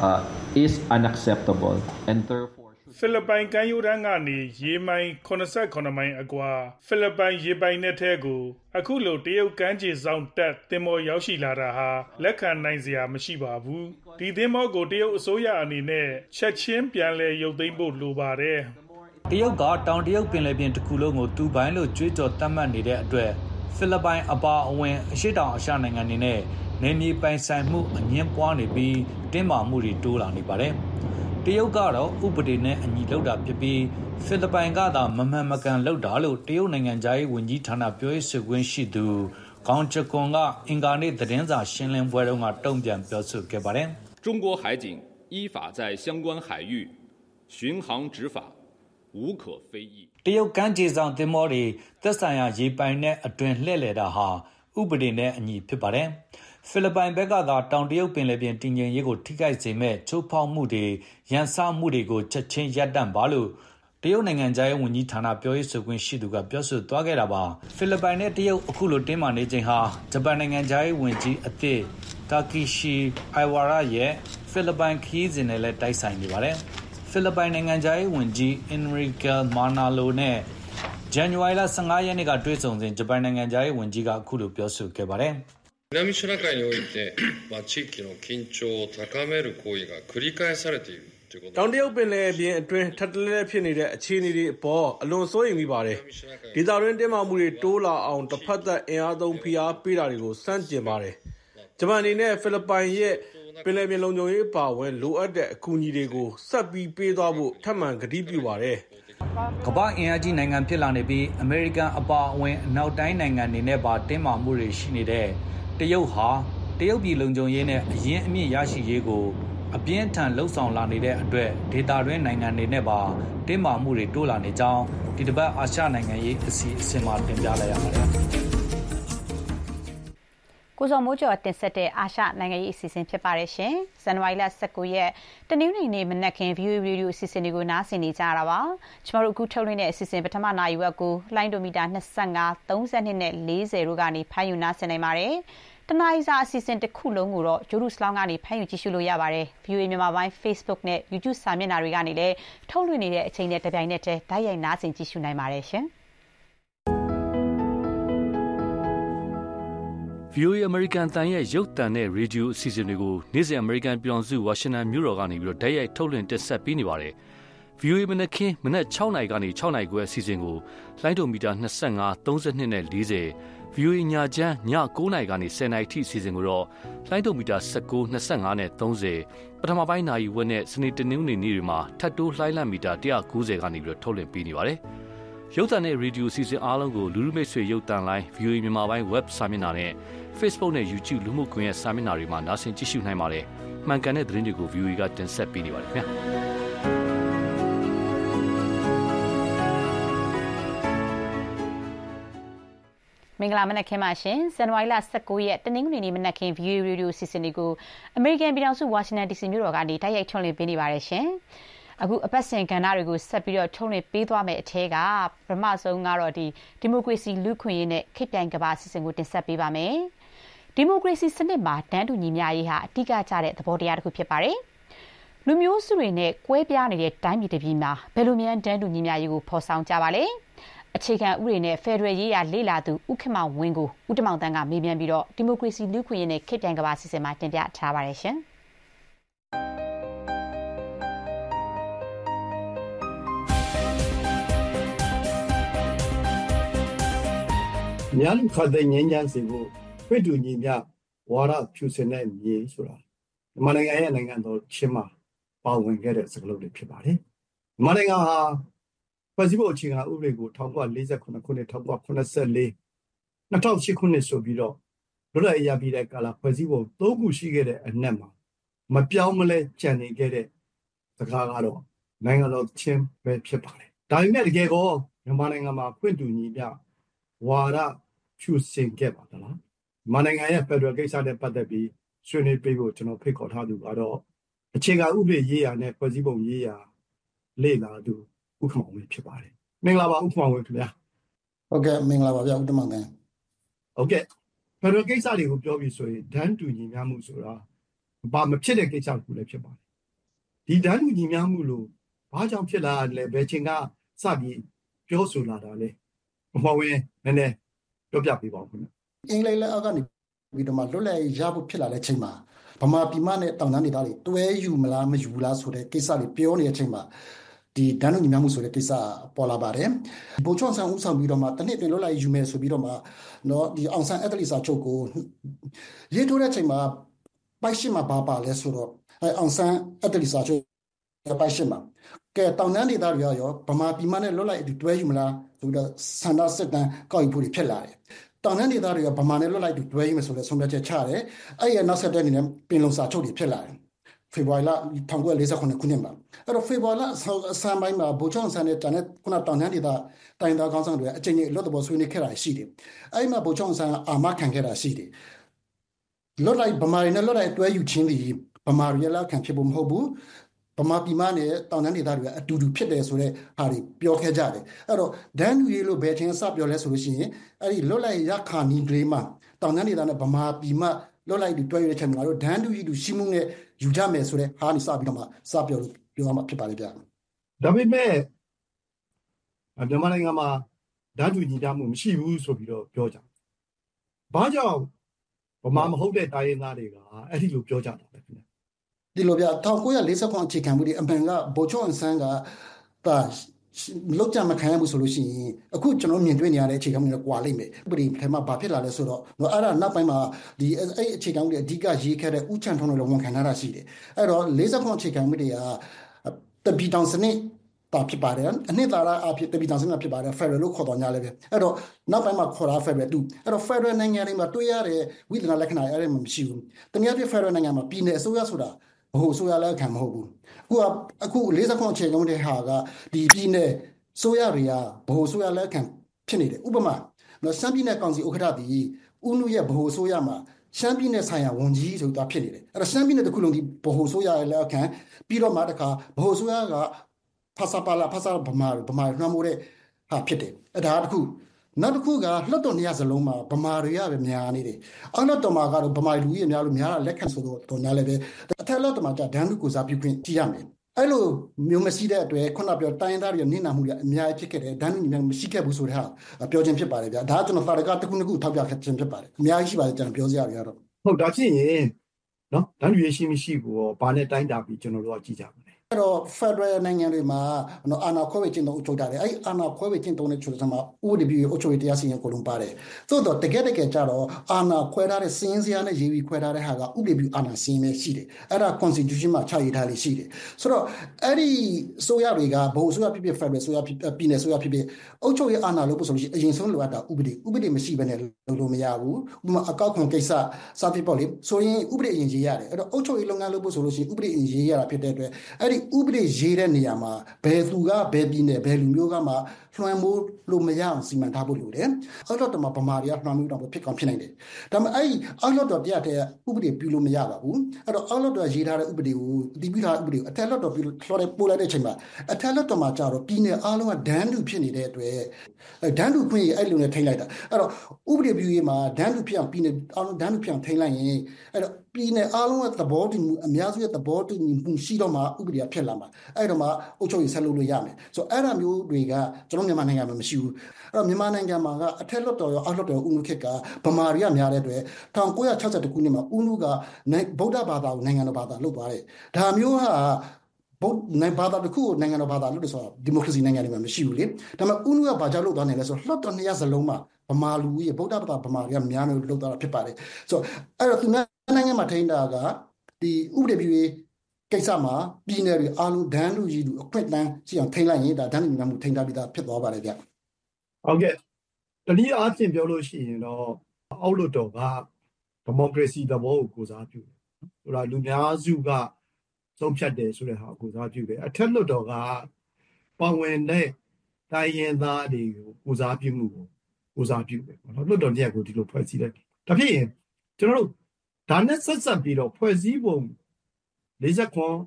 is unacceptable, and therefore. ဖိလစ်ပိုင်ကမ်းရိုးတန်းကနေရေမိုင်89မိုင်အကွာဖိလစ်ပိုင်ရေပိုင်နက်ထဲကိုအခုလိုတရုတ်ကမ်းခြေဆောင်တပ်သင်္ဘောရောက်ရှိလာတာဟာလက်ခံနိုင်စရာမရှိပါဘူး။ဒီသင်္ဘောကိုတရုတ်အစိုးရအနေနဲ့ချက်ချင်းပြန်လည်ရုပ်သိမ်းဖို့လိုပါတယ်။တရုတ်ကတောင်တရုတ်ပင်လယ်ပြင်တစ်ခုလုံးကိုသူပိုင်လို့ကြွေးကြော်သတ်မှတ်နေတဲ့အတွက်ဖိလစ်ပိုင်အပါအဝင်အရှေ့တောင်အာရှနိုင်ငံတွေနဲ့နယ်မြေပိုင်ဆိုင်မှုအငြင်းပွားနေပြီးတင်းမာမှုတွေတိုးလာနေပါတယ်။တရုတ်ကတော့ဥပဒေနဲ့အညီလုပ်တာဖြစ်ပြီးဖိလစ်ပိုင်ကသာမမှန်မကန်လုပ်တာလို့တရုတ်နိုင်ငံသားရေးဝန်ကြီးဌာနပြောရေးဆိုခွင့်ရှိသူကောင်ချကွန်ကအင်္ဂါနေ့သတင်းစာရှင်းလင်းပွဲတုန်းကတုံ့ပြန်ပြောဆိုခဲ့ပါတယ်။中国海警依法在相关海域巡航执法无可非议。 တရုတ်ကမ်းခြေဆောင်သင်္ဘောတွေသက်ဆိုင်ရာရေပိုင်နဲ့အတွင်လှည့်လည်တာဟာဥပဒေနဲ့အညီဖြစ်ပါတယ်။ဖိလစ်ပိုင်ဘက်ကသာတောင်တရုတ်ပင်လယ်ပြင်တည်ငြိမ်ရေးကိုထိခိုက်စေမဲ့ချိုးဖောက်မှုတွေရန်စမှုတွေကိုချက်ချင်းရပ်တန့်ပါလို့တရုတ်နိုင်ငံသားရေးဝန်ကြီးဌာနပြောရေးဆိုခွင့်ရှိသူကပြောဆိုသွားခဲ့တာပါဖိလစ်ပိုင်နဲ့တရုတ်အခုလိုတင်းမာနေချိန်ဟာဂျပန်နိုင်ငံသားရေးဝန်ကြီးအသစ်တာကီရှီအိုင်ဝါရာရဲ့ဖိလစ်ပိုင်ခရီးစဉ်နဲ့လည်းတိုက်ဆိုင်နေပါတယ်ဖိလစ်ပိုင်နိုင်ငံသားရေးဝန်ကြီးအင်ရီကယ်မာနာလိုနဲ့ဇန်နဝါရီလ15ရက်နေ့ကတွေ့ဆုံစဉ်ဂျပန်နိုင်ငံသားရေးဝန်ကြီးကအခုလိုပြောဆိုခဲ့ပါတယ်南シナ海において、地域の緊張を高める行為が繰り返されているということတောင်တရုတ်ပင်လယ်ပြင်အတွင်းထပ်တလဲဖြစ်နေတဲ့အခြေအနေတွေအပေါ်အလွန်စိုးရိမ်မိပါတယ်။ဒေသတွင်းတင်းမာမှုတွေတိုးလာအောင်တစ်ဖက်သက်အင်အားသုံးဖိအားပေးတာတွေကိုစန့်ကျင်ပါတယ်။ဂျပန်အနေနဲ့ဖိလစ်ပိုင်ရဲ့ပင်လယ်ပြင်လုံခြုံရေးပါဝင်လိုအပ်တဲ့အကူအညီတွေကိုဆက်ပြီးပေးသွားဖို့ထပ်မံကတိပြုပါတယ်။ကမ္ဘာအင်အားကြီးနိုင်ငံဖြစ်လာနေပြီးအမေရိကန်အပါအဝင်အနောက်တိုင်းနိုင်ငံတွေနဲ့ပါတင်းမာမှုတွေရှိနေတဲ့တရုတ်ဟာတရုတ်ပြည်လုံခြုံရေးနဲ့အရင်အမြင့်ရရှိရေးကိုအပြင်းထန်လှုံ့ဆော်လာနေတဲ့အတွက်ဒေသတွင်းနိုင်ငံတွေနဲ့ပါတင်းမာမှုတွေတိုးလာနေကြောင်းဒီတစ်ပတ်အာရှနိုင်ငံရေးအစီအစဉ်မှာတင်ပြလိုက်ရပါတယ်။ကိုစောမိုးကျော်တင်ဆက်တဲ့အာရှနိုင်ငံရေးအစီအစဉ်ဖြစ်ပါတယ်ရှင်။ဇန်နဝါရီလ19ရက်တနင်္ဂနွေနေ့မနက်ခင်း VOA Radio အစီအစဉ်တွေကိုနားဆင်နေကြရတာပါ။ကျွန်တော်တို့အခုထုတ်လွှင့်တဲ့အစီအစဉ်ပထမနာရီဝက်ကိုလိုင်းဒိုမီတာ25 32နဲ့40တို့ကနေဖမ်းယူနားဆင်နိုင်ပါတယ်။တနင်္လာစာအစီအစဉ်တစ်ခုလုံးကိုတော့ဂျိုရုစလောင်းကနေဖမ်းယူကြည့်ရှုလို့ရပါတယ်။ VOA မြန်မာပိုင်း Facebook နဲ့ YouTube စာမျက်နှာတွေကနေလည်းထုတ်လွှင့်နေတဲ့အချိန်နဲ့တပြိုင်နက်တည်းဓာတ်ရိုက်နားဆင်ကြည့်ရှုနိုင်ပါတယ်ရှင်။ VOA American တန်ရဲ့ရုပ်သံနဲ့ရေဒီယိုအစီအစဉ်တွေကိုနေ့စဉ် American ပြည်ထောင်စုဝါရှင်တန်မြို့တော်ကနေပြီးတော့ဓာတ်ရိုက်ထုတ်လွှင့်တင်ဆက်ပေးနေပါတယ်။ VOA မနက်ခင်းမနက်6နာရီကနေ6နာရီခွဲအစီအစဉ်ကိုလိုင်းဒိုမီတာ25 32နဲ့40 VOA ညချမ်းည9:00နာရီကနေ10:00နာရီထိစီစဉ်ကိုတော့လိုင်းဒိုမီတာ19 25နဲ့30ပထမပိုင်းနာရီဝက်နဲ့စနေတနင်္ဂနွေနေ့တွေမှာထပ်တိုးလှိုင်းလံမီတာ190ကနေပြီးတော့ထုတ်လွှင့်ပေးနေပါတယ်ရုပ်သံနဲ့ရေဒီယိုစီစဉ်အားလုံးကိုလူလူမိတ်ဆွေရုပ်သံလိုင်း VOA မြန်မာပိုင်း web စာမျက်နှာနဲ့ Facebook နဲ့ YouTube လူမှုကွန်ရက်စာမျက်နှာတွေမှာနားဆင်ကြည့်ရှုနိုင်ပါတယ်မှန်ကန်တဲ့သတင်းတွေကို VOA ကတင်ဆက်ပေးနေပါတယ်ခင်ဗျာမင်္ဂလာမနက်ခင်းပါရှင်ဇန်နဝါရီလ19ရက်တနင်္ဂနွေနေ့မနက်ခင်း VOA Radio စီစဉ်တွေကိုအမေရိကန်ပြည်ထောင်စုဝါရှင်တန် DC မြို့တော်ကနေတိုက်ရိုက်ထုတ်လွှင့်ပေးနေပါတယ်ရှင်အခုအပတ်စဉ်ကဏ္ဍတွေကိုဆက်ပြီးတော့ထုတ်လွှင့်ပေးသွားမယ်အထက်ကပထမဆုံးကတော့ဒီမိုကရေစီလူ့ခွင့်ရေးနဲ့ခေတ်ပြိုင်ကမ္ဘာစီစဉ်ကိုတင်ဆက်ပေးပါမယ်ဒီမိုကရေစီစနစ်မှာတန်းတူညီမျှရေးဟာအဓိကကျတဲ့သဘောတရားတစ်ခုဖြစ်ပါတယ်လူမျိုးစုတွေနဲ့ကွဲပြားနေတဲ့တိုင်းပြည်တစ်ပြည်မှာဘယ်လိုများတန်းတူညီမျှရေးကိုဖော်ဆောင်ကြပါလဲအခြေခံဥပဒေနဲ့ဖက်ဒရယ်ရေးရာလေ့လာသူဦးခင်မောင်ဝင်းကိုဦးတမောင်တန်းကမေးမြန်းပြီးတော့ဒီမိုကရေစီလူ့ခွင့်ရေးနဲ့ခေတ်ပြိုင်ကမ္ဘာစီစဉ်မှာတင်ပြထားပါတယ်ရှင်များလူခါတဲ့ငင်းချမ်းစီကိုဖွင့်တူညီမျှဝါဒဖြူစင်တဲ့မြေဆိုတာမြန်မာနိုင်ငံရဲ့နိုင်ငံတော်ချင်းမှာပါဝင်ခဲ့တဲ့စကားလုံးတွေဖြစ်ပါတယ်မြန်မာနိုင်ငံဟာဖွဲ့စည်းပုံအခြေခံဥပဒေကို1948ခုနှစ်1984 2008ခုနှစ်ဆိုပြီးတော့လွတ်လပ်ရေးရပြီးတဲ့ကာလဖွဲ့စည်းပုံ3ခုရှိခဲ့တဲ့အနက်မှာမပြောင်းမလဲကြံနေခဲ့တဲ့စကားကတော့နိုင်ငံတော်ချင်းပဲဖြစ်ပါတယ်ဒါပေမဲ့တကယ်ကောမြန်မာနိုင်ငံမှာဖွင့်တူညီမျှဝါဒဖြူစင်ခဲ့ပါသလားမြန်မာနိုင်ငံရဲ့ဖက်ဒရယ်ကိစ္စနဲ့ပတ်သက်ပြီးဆွေးနွေးပေးဖို့ကျွန်တော်ဖိတ်ခေါ်ထားသူကတော့အခြေခံဥပဒေရေးရာနဲ့ဖွဲ့စည်းပုံရေးရာလေ့လာသူဦးခင်မောင်ဝင်းဖြစ်ပါတယ်မင်္ဂလာပါဦးခင်မောင်ဝင်းခင်ဗျာဟုတ်ကဲ့မင်္ဂလာပါဗျာဦးတမောင်တန်းဟုတ်ကဲ့ဖက်ဒရယ်ကိစ္စတွေကိုပြောပြီးဆိုရင်ဒန်းတူညီမျှမှုဆိုတာဘာမဖြစ်တဲ့ကိစ္စကူလည်းဖြစ်ပါတယ်ဒီဒန်းတူညီမျှမှုလို့ဘာကြောင့်ဖြစ်လာလဲဘယ်ချိန်ကစပြီးပြောဆိုလာတာလဲခင်မောင်ဝင်းနည်းနည်းပြောပြပေးပါဦးခင်ဗျာအင်္ဂလိပ်လက်အောက်ကနေပြီးတော့မှလွတ်လပ်ရေးရဖို့ဖြစ်လာတဲ့ချိန်မှာဗမာပြည်မနဲ့တောင်တန်းဒေသတွေတွဲယူမလားမယူလားဆိုတဲ့ကိစ္စတွေပြောနေတဲ့ချိန်မှာဒီဒန်းတူညီမျှမှုဆိုတဲ့ကိစ္စပေါ်လာပါတယ်။ဗိုလ်ချုပ်ဆန်းဦးဆောင်ပြီးတော့မှတနည်းတွင်လွတ်လပ်ရေးယူမယ်ဆိုပြီးတော့မှနော်ဒီအောင်ဆန်းအက်တလီစာချုပ်ကိုရေးထိုးတဲ့ချိန်မှာပိုက်ရှိမှာပါလဲဆိုတော့အောင်ဆန်းအက်တလီစာချုပ်ပိုက်ရှိမှာကဲတောင်တန်းဒေသတွေရောဗမာပြည်မနဲ့လွတ်လပ်ရေးတွဲယူမလားဆိုတော့ဆန္ဒစစ်တမ်းကောက်ယူဖို့ဖြစ်လာတယ်။တောင်တန်းဒေသတွေကဗမာနဲ့လွတ်လပ်ရေးတွဲယူမယ်ဆိုတဲ့ဆုံးဖြတ်ချက်ချတယ်။အဲ့ရနောက်ဆက်တွဲအနေနဲ့ပင်လုံစာချုပ်တွေဖြစ်လာတယ်။ဖေဖော်ဝါရီလ1948ခုနှစ်မှာအဲ့တော့ဖေဖော်ဝါရီလအစပိုင်းမှာဗိုလ်ချုပ်ဆန်းနဲ့တန်တဲ့ခုနတောင်တန်းဒေသတိုင်းသားကောင်းဆောင်တွေအကျဉ်းကြီးလွတ်တော်ဆွေးနွေးခဲ့တာရှိတယ်။အဲ့မှာဗိုလ်ချုပ်ဆန်းအာမခံခဲ့တာရှိတယ်။လွတ်လိုက်ဗမာတွေနဲ့လွတ်လိုက်တွဲယူခြင်းဒီဗမာတွေလက်ခံဖြစ်ဖို့မဟုတ်ဘူး။ဗမာပြည်မနဲ့တောင်တန်းဒေသတွေကအတူတူဖြစ်တယ်ဆိုတဲ့ဟာတွေပြောခဲ့ကြတယ်အဲ့တော့ဒန်းလူရေးလို့ဘယ်ချင်းစပြောလဲဆိုလို့ရှိရင်အဲ့ဒီလွတ်လိုက်ရခါနီဂလေးမှာတောင်တန်းဒေသနဲ့ဗမာပြည်မလွတ်လိုက်ပြီးတွဲရတဲ့ချိန်မှာတော့ဒန်းလူရေးလူရှိမှုနဲ့ယူကြမယ်ဆိုတဲ့ဟာနေစပြီးတော့မှစပြောလို့ပြောရမှာဖြစ်ပါလေဗျာဒါပေမဲ့မြန်မာနိုင်ငံမှာဒန်းလူညီတာမှုမရှိဘူးဆိုပြီးတော့ပြောကြတယ်ဘာကြောင့်ဗမာမဟုတ်တဲ့တိုင်းရင်းသားတွေကအဲ့ဒီလိုပြောကြတာလဲခင်ဗျဒီလိုဗျ1949အခြေခံမှုဒီအမှန်ကဗိုလ်ချုပ်အန်ဆန်းကလောက်ကြမခံရဘူးဆိုလို့ရှိရင်အခုကျွန်တော်မြင်တွေ့နေရတဲ့အခြေခံမှုတွေကွာလိမ့်မယ်ဥပဒေထဲမှာဘာဖြစ်လာလဲဆိုတော့အဲ့ဒါနောက်ပိုင်းမှာဒီအဲ့အခြေခံမှုတွေအဓိကရေးခဲ့တဲ့ဥချန်ထုံးတွေလည်းဝန်ခံထားတာရှိတယ်အဲ့တော့49အခြေခံမှုတွေကတပီတောင်စနစ်တာဖြစ်ပါတယ်အနှစ်သာရအဖြစ်တပီတောင်စနစ်ဖြစ်ပါတယ်ဖက်ဒရယ်လို့ခေါ်တော်ညာလည်းပဲအဲ့တော့နောက်ပိုင်းမှာခေါ်တာဖက်ဒရယ်တူအဲ့တော့ဖက်ဒရယ်နိုင်ငံတွေမှာတွေ့ရတဲ့ဝိသနာလက္ခဏာအဲ့ဒါမှမရှိဘူးတနည်းအားဖြင့်ဖက်ဒရယ်နိုင်ငံမှာပြည်နယ်အစိုးရဆိုတာဘို့ဆိုရလည်းခံမဟုတ်ဘူးအခု49အခြေခံတဲ့ဟာကဒီပြည်နယ်ဆိုရတွေကဘို့ဆိုရလည်းခံဖြစ်နေတယ်ဥပမာရှမ်းပြည်နယ်ကောင်စီဥက္ကဋ္ဌဒီဦးနုရဲ့ဘို့ဆိုရမှာရှမ်းပြည်နယ်ဆိုင်ရာဝန်ကြီးဆိုတာဖြစ်နေတယ်အဲ့တော့ရှမ်းပြည်နယ်တစ်ခုလုံးဒီဘို့ဆိုရလည်းခံပြီးတော့မှတခါဘို့ဆိုရကဖာစာပါလာဖာစာဗမာနှမ်းမိုးတဲ့ဟာဖြစ်တယ်အဲ့ဒါတစ်ခုနောက်တစ်ခုကလွတ်တော်နေရစလုံးမှာဗမာတွေကပဲများနေတယ်အောက်လွတ်တော်မှာကတော့ဗမာလူကြီးများလို့များတာလက်ခံဆိုတော့တော်များလည်းပဲအထက်လွတ်တော်မှာဒန်းလူကိုစားပြုခွင့်ကြည့်ရမယ်အဲ့လိုမျိုးမရှိတဲ့အတွက်ခုနပြောတိုင်းသားတွေနင့်နာမှုတွေအများကြီးဖြစ်ခဲ့တယ်ဒန်းလူညီများမရှိခဲ့ဘူးဆိုတဲ့ဟာပြောခြင်းဖြစ်ပါတယ်ဗျာဒါကကျွန်တော်သာရကတစ်ခုနှစ်ခုထောက်ပြခြင်းဖြစ်ပါတယ်အများကြီးရှိပါတယ်ကျွန်တော်ပြောစရာတွေကတော့ဟုတ်ဒါဖြစ်ရင်နော်ဒန်းလူရရှိမရှိကိုဘာနဲ့တိုင်းတာပြီးကျွန်တော်တို့ကကြည့်ကြပါမယ်အဲ့တော့ Federal နိုင်ငံတွေမှာအာဏာခွဲဝေကျင့်သုံးအုပ်ချုပ်တာလေအဲ့အာဏာခွဲဝေကျင့်သုံးတဲ့ချိုးစမှာဥပဒေပြုအုပ်ချုပ်ရေးတရားစီရင်ကိုလုံးပါတယ်သို့တော့တကယ်ကြတော့အာဏာခွဲထားတဲ့စင်းစရာနဲ့ရေးပြီးခွဲထားတဲ့ဟာကဥပဒေပြုအာဏာစီရင်ပဲရှိတယ်အဲ့ဒါ Constitution မှာချရေးထားလေးရှိတယ်ဆိုတော့အဲ့ဒီဆိုရတွေကဘုံဆိုရဖြစ်ဖြစ် Federal ဆိုရဖြစ်ပြည်နယ်ဆိုရဖြစ်ဖြစ်အုပ်ချုပ်ရေးအာဏာလို့ဆိုလို့ရှိရင်အရင်ဆုံးလိုအပ်တာဥပဒေမရှိဘဲနဲ့လုပ်လို့မရဘူးဥပမာအကောက်ခွန်ကိစ္စစသဖြင့်ပေါ့လေဆိုရင်ဥပဒေအရင်ရေးရတယ်အဲ့တော့အုပ်ချုပ်ရေးလုပ်ငန်းလုပ်ဖို့ဆိုလို့ရှိရင်ဥပဒေအရင်ရေးရတာဖြစ်တဲ့အတွက်အဲ့ဒီဥပဒေရေးတဲ့နေရာမှာဘယ်သူကဘယ်ပြည်နယ်ဘယ်လူမျိုးကမှလွှမ်းမိုးလို့မရအောင်စီမံထားဖို့လိုတယ်အောက်လွှတ်တော်မှာဗမာတွေကလွှမ်းမိုးတော့ဖြစ်ကောင်းဖြစ်နိုင်တယ်ဒါပေမဲ့အဲ့ဒီအောက်လွှတ်တော်တရားတဲ့ဥပဒေပြုလို့မရပါဘူးအဲ့တော့အောက်လွှတ်တော်ရေးထားတဲ့ဥပဒေကိုအတည်ပြုထားတဲ့ဥပဒေကိုအထက်လွှတ်တော်ပြုလို့ပို့လိုက်တဲ့အချိန်မှာအထက်လွှတ်တော်မှာကြာတော့ပြည်နယ်အားလုံးကဒန်းတူဖြစ်နေတဲ့အတွက်ဒန်းတူခွင့်ရအဲ့လိုနဲ့ထိန်းလိုက်တာအဲ့တော့ဥပဒေပြုရေးမှာဒန်းတူဖြစ်အောင်ပြည်နယ်အားလုံးဒန်းတူဖြစ်အောင်ထိန်းလိုက်ရင်အဲ့တော့ပြည်နယ်အားလုံးရဲ့သဘောတူမှုအများစုရဲ့သဘောတူမှုရှိတော့မှဥပဒေကဖြစ်လာမှာအဲ့တော့မှအုပ်ချုပ်ရေးဆက်လုပ်လို့ရမယ်ဆိုတော့အဲ့ဒါမျိုးတွေကကျွန်တော်မြန်မာနိုင်ငံမှာမရှိဘူးအဲ့တော့မြန်မာနိုင်ငံမှာကအထက်လွှတ်တော်ရောအောက်လွှတ်တော်ရောဥနုခေတ်ကဗမာတွေကများတဲ့အတွက်1962ခုနှစ်မှာဥနုကဗုဒ္ဓဘာသာကိုနိုင်ငံတော်ဘာသာလုပ်သွားတယ်ဒါမျိုးဟာဘာသာတစ်ခုကိုနိုင်ငံတော်ဘာသာလို့ဆိုတာဒီမိုကရေစီနိုင်ငံတွေမှာမရှိဘူးလေဒါပေမဲ့ဥနုကဘာကြောင့်လုပ်သွားနိုင်လဲဆိုတော့လွှတ်တော်200စလုံးမှာဗမာလူကြီးဗုဒ္ဓဘာသာဗမာတွေကများလို့လုပ်သွားတာဖြစ်ပါတယ်ဆိုတော့အဲ့တော့သူနိုင်ငံမှာထိန်းတာကဒီဥပဒေပြုရေးကိစ္စမှာပြည်နယ်တွေအားလုံးဒန်းလူကြီးလူအခွင့်အလမ်းရှိအောင်ထိန်းလိုက်ရင်ဒါဒန်းလူမျိုးမှုထိန်းထားပြီးသားဖြစ်သွားပါတယ်ဗျဟုတ်ကဲ့တနည်းအားဖြင့်ပြောလို့ရှိရင်တော့အောက်လွှတ်တော်ကဒီမိုကရေစီသဘောကိုကိုစားပြုတယ်ဆိုတာလူများစုကဆုံးဖြတ်တယ်ဆိုတဲ့ဟာကိုစားပြုတယ်အထက်လွှတ်တော်ကပါဝင်တဲ့တိုင်းရင်းသားတွေကိုကိုစားပြုမှုကိုကိုစားပြုတယ်ပေါ့နော်လွှတ်တော်ရက်ကိုဒီလိုဖွဲ့စည်းလိုက်ဒါဖြစ်ရင်ကျွန်တော်တို့ဒါနဲ့ဆက်ဆက်ပြီးတော့ဖွဲ့စည်းပုံ49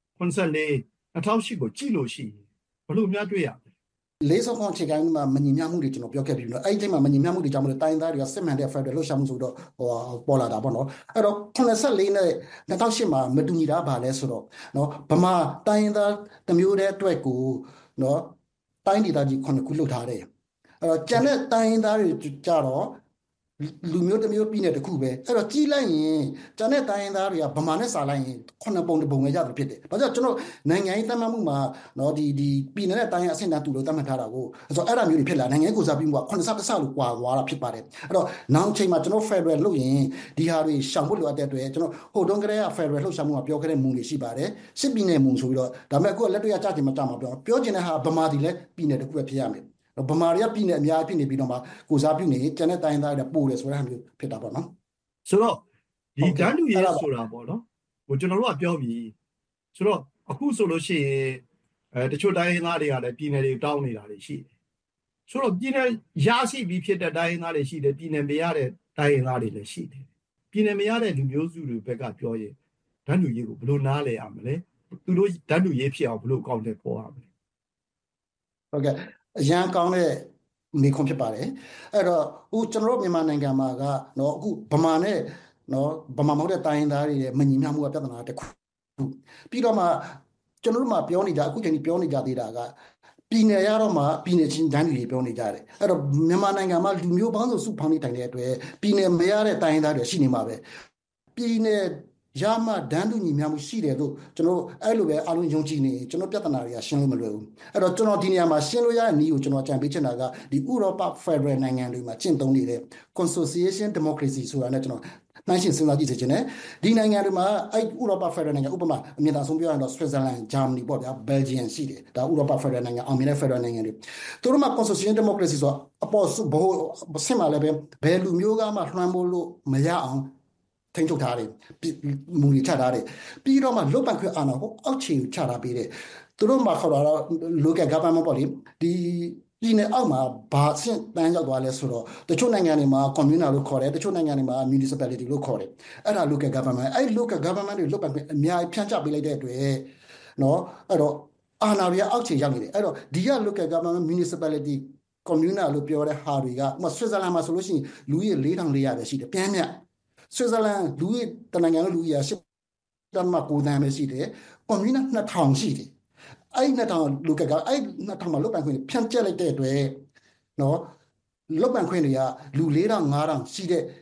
94 2008ကိုကြည့်လို့ရှိရင်ဘယ်လိုများတွေ့ရလဲ 40ခွန်အခြေခံမှာမညီမျှမှုတွေကျွန်တော်ပြောခဲ့ပြီးတော့အဲ့ဒီချိန်မှာမညီမျှမှုတွေကြောင့်မလို့တိုင်းသားတွေကစစ်မှန်တဲ့ Federal လှုပ်ရှားမှုဆိုတော့ပေါ်လာတာပေါ့နော်အဲ့တော့94နဲ့2008မှာမတူညီတာဘာလဲဆိုတော့နော်ဗမာတိုင်းသားတစ်မျိုးတည်းအတွက်ကိုနော်တိုင်းဒေသကြီး9ခုလှုပ်ထားတယ်အဲ့တော့ကျန်တဲ့တိုင်းသားတွေကြတော့လူမျိုးတစ်မျိုးပြည်နယ်တစ်ခုပဲအဲ့တော့ကြီးလိုက်ရင်ကျန်တဲ့တိုင်းရင်းသားတွေကဗမာနဲ့စာလိုက်ရင်9ပုံတစ်ပုံပဲရတယ်ဖြစ်တယ်။ဘာကြောင့်ကျွန်တော်နိုင်ငံရေးသတ်မှတ်မှုမှာနော်ဒီပြည်နယ်နဲ့တိုင်းရင်းအဆင့်တန်းတူလို့သတ်မှတ်ထားတာကိုဆိုတော့အဲ့ဒါမျိုးတွေဖြစ်လာနိုင်ငံရေးကိုစားပြီးမှုက9ဆတစ်ဆလို့ကွာသွားတာဖြစ်ပါတယ်။အဲ့တော့နောက်ချိန်မှာကျွန်တော် Federal လုပ်ရင်ဒီဟာတွေရှောင်ဖို့လိုအပ်တဲ့အတွက်ကျွန်တော်ဟိုတုန်းကတည်းက Federal လှုပ်ရှားမှုမှာပြောခဲ့တဲ့မူတွေရှိပါတယ်။စစ်ပြည်နယ်မူဆိုပြီးတော့ဒါပေမဲ့အခုလက်တွေ့အကြချိန်မှာကြာမှာပြောချင်တဲ့ဟာဗမာပြည်လည်းပြည်နယ်တစ်ခုပဲဖြစ်ရမယ်။ဗမာတွေကပြည်နယ်အများဖြစ်နေပြီးတော့မှကိုစားပြုနေကျန်တဲ့တိုင်းသားတွေပို့တယ်ဆိုတဲ့ဟာမျိုးဖြစ်တာပေါ့နော်ဆိုတော့ဒီတန်းတူရေးဆိုတာပေါ့နော်ဟိုကျွန်တော်တို့ကပြောပြီးဆိုတော့အခုဆိုလို့ရှိရင်တချို့တိုင်းသားတွေကလည်းပြည်နယ်တွေတောင်းနေတာတွေရှိတယ်ဆိုတော့ပြည်နယ်ရရှိပြီးဖြစ်တဲ့တိုင်းသားတွေရှိတယ်ပြည်နယ်မရတဲ့တိုင်းသားတွေလည်းရှိတယ်ပြည်နယ်မရတဲ့လူမျိုးစုတွေဘက်ကပြောရင်တန်းတူရေးကိုဘယ်လိုနားလဲရမလဲသူတို့တန်းတူရေးဖြစ်အောင်ဘယ်လိုအကောင့်တွေပေါ်ရမလဲဟုတ်ကဲ့အရန်ကောင်းတဲ့မိခွန်းဖြစ်ပါတယ်အဲ့တော့ကျွန်တော်တို့မြန်မာနိုင်ငံမှာကနော်အခုဗမာနဲ့နော်ဗမာမဟုတ်တဲ့တိုင်းသားတွေရဲ့မညီမျှမှုကပြဿနာတစ်ခုပြီးတော့မှကျွန်တော်တို့မှာပြောနေကြအခုချိန်ကြီးပြောနေကြသေးတာကပြည်နယ်ရတော့မှပြည်နယ်ချင်းတန်းတွေပြောနေကြတယ်အဲ့တော့မြန်မာနိုင်ငံမှာလူမျိုးပေါင်းစုစုပေါင်းနေထိုင်တဲ့အတွက်ပြည်နယ်မရတဲ့တိုင်းသားတွေရှိနေမှာပဲပြည်နယ်ရမှဒန်းတူညီမျှမှုရှိတယ်လို့ကျွန်တော်အဲ့လိုပဲအားလုံးယုံကြည်နေကျွန်တော်ပြဿနာတွေကရှင်းလို့မလွယ်ဘူးအဲ့တော့ကျွန်တော်ဒီနေရာမှာရှင်းလို့ရတဲ့နည်းကိုကျွန်တော်ကြံပေးချင်တာကဒီဥရောပ Federal နိုင်ငံတွေမှာကျင့်သုံးနေတဲ့ Consociation Democracy ဆိုတာနဲ့ကျွန်တော်နှိုင်းယှဉ်စဉ်းစားကြည့်စေချင်တယ်ဒီနိုင်ငံတွေမှာအဲ့ဥရောပ Federal နိုင်ငံဥပမာအမြင့်သာဆုံးပြောရရင်တော့ Switzerland Germany ပေါ့ဗျာ Belgium ရှိတယ်ဒါဥရောပ Federal နိုင်ငံအောင်မြင်တဲ့ Federal နိုင်ငံတွေသူတို့မှာ Consociation Democracy ဆိုတာအပေါ်ဘိုးဆင်မှာလည်းပဲဘယ်လူမျိုးကမှလွှမ်းမိုးလို့မရအောင်ထိန်းချုပ်ထားတယ်မူတွေချထားတယ်ပြီးတော့မှလုတ်ပန်ခွင့်အာဏာကိုအောက်ခြေကိုချထားပေးတယ်သူတို့မှာခေါ်တာတော့ local government ပေါ့လေဒီပြည်နယ်အောက်မှာဘာအဆင့်တန်းရောက်သွားလဲဆိုတော့တချို့နိုင်ငံတွေမှာ communal လို့ခေါ်တယ်တချို့နိုင်ငံတွေမှာ municipality လို့ခေါ်တယ်အဲ့ဒါ local government အဲ့ local government တွေလုတ်ပန်ခွင့်အများကြီးဖြန့်ချပေးလိုက်တဲ့အတွက်နော်အဲ့တော့အာဏာတွေအောက်ခြေရောက်နေတယ်အဲ့တော့ဒီက local government municipality communal လို့ပြောတဲ့ဟာတွေကဥပမာ Switzerland မှာဆိုလို့ရှိရင်လူကြီး4400ပဲရှိတယ်ပြန်မြတ်Switzerland လူကြီးတနိုင်ငံလုံးလူကြီးရ8.9 တန်းပဲရှိတယ်။ communal 2000ရှိတယ်။အဲ့2000လူကအဲ့2000မှာလုတ်ပန်ခွင့်ဖြန့်ကျက်လိုက်တဲ့အတွက်နော်လုတ်ပန်ခွင့်တွေကလူ4000 5000ရှိတဲ့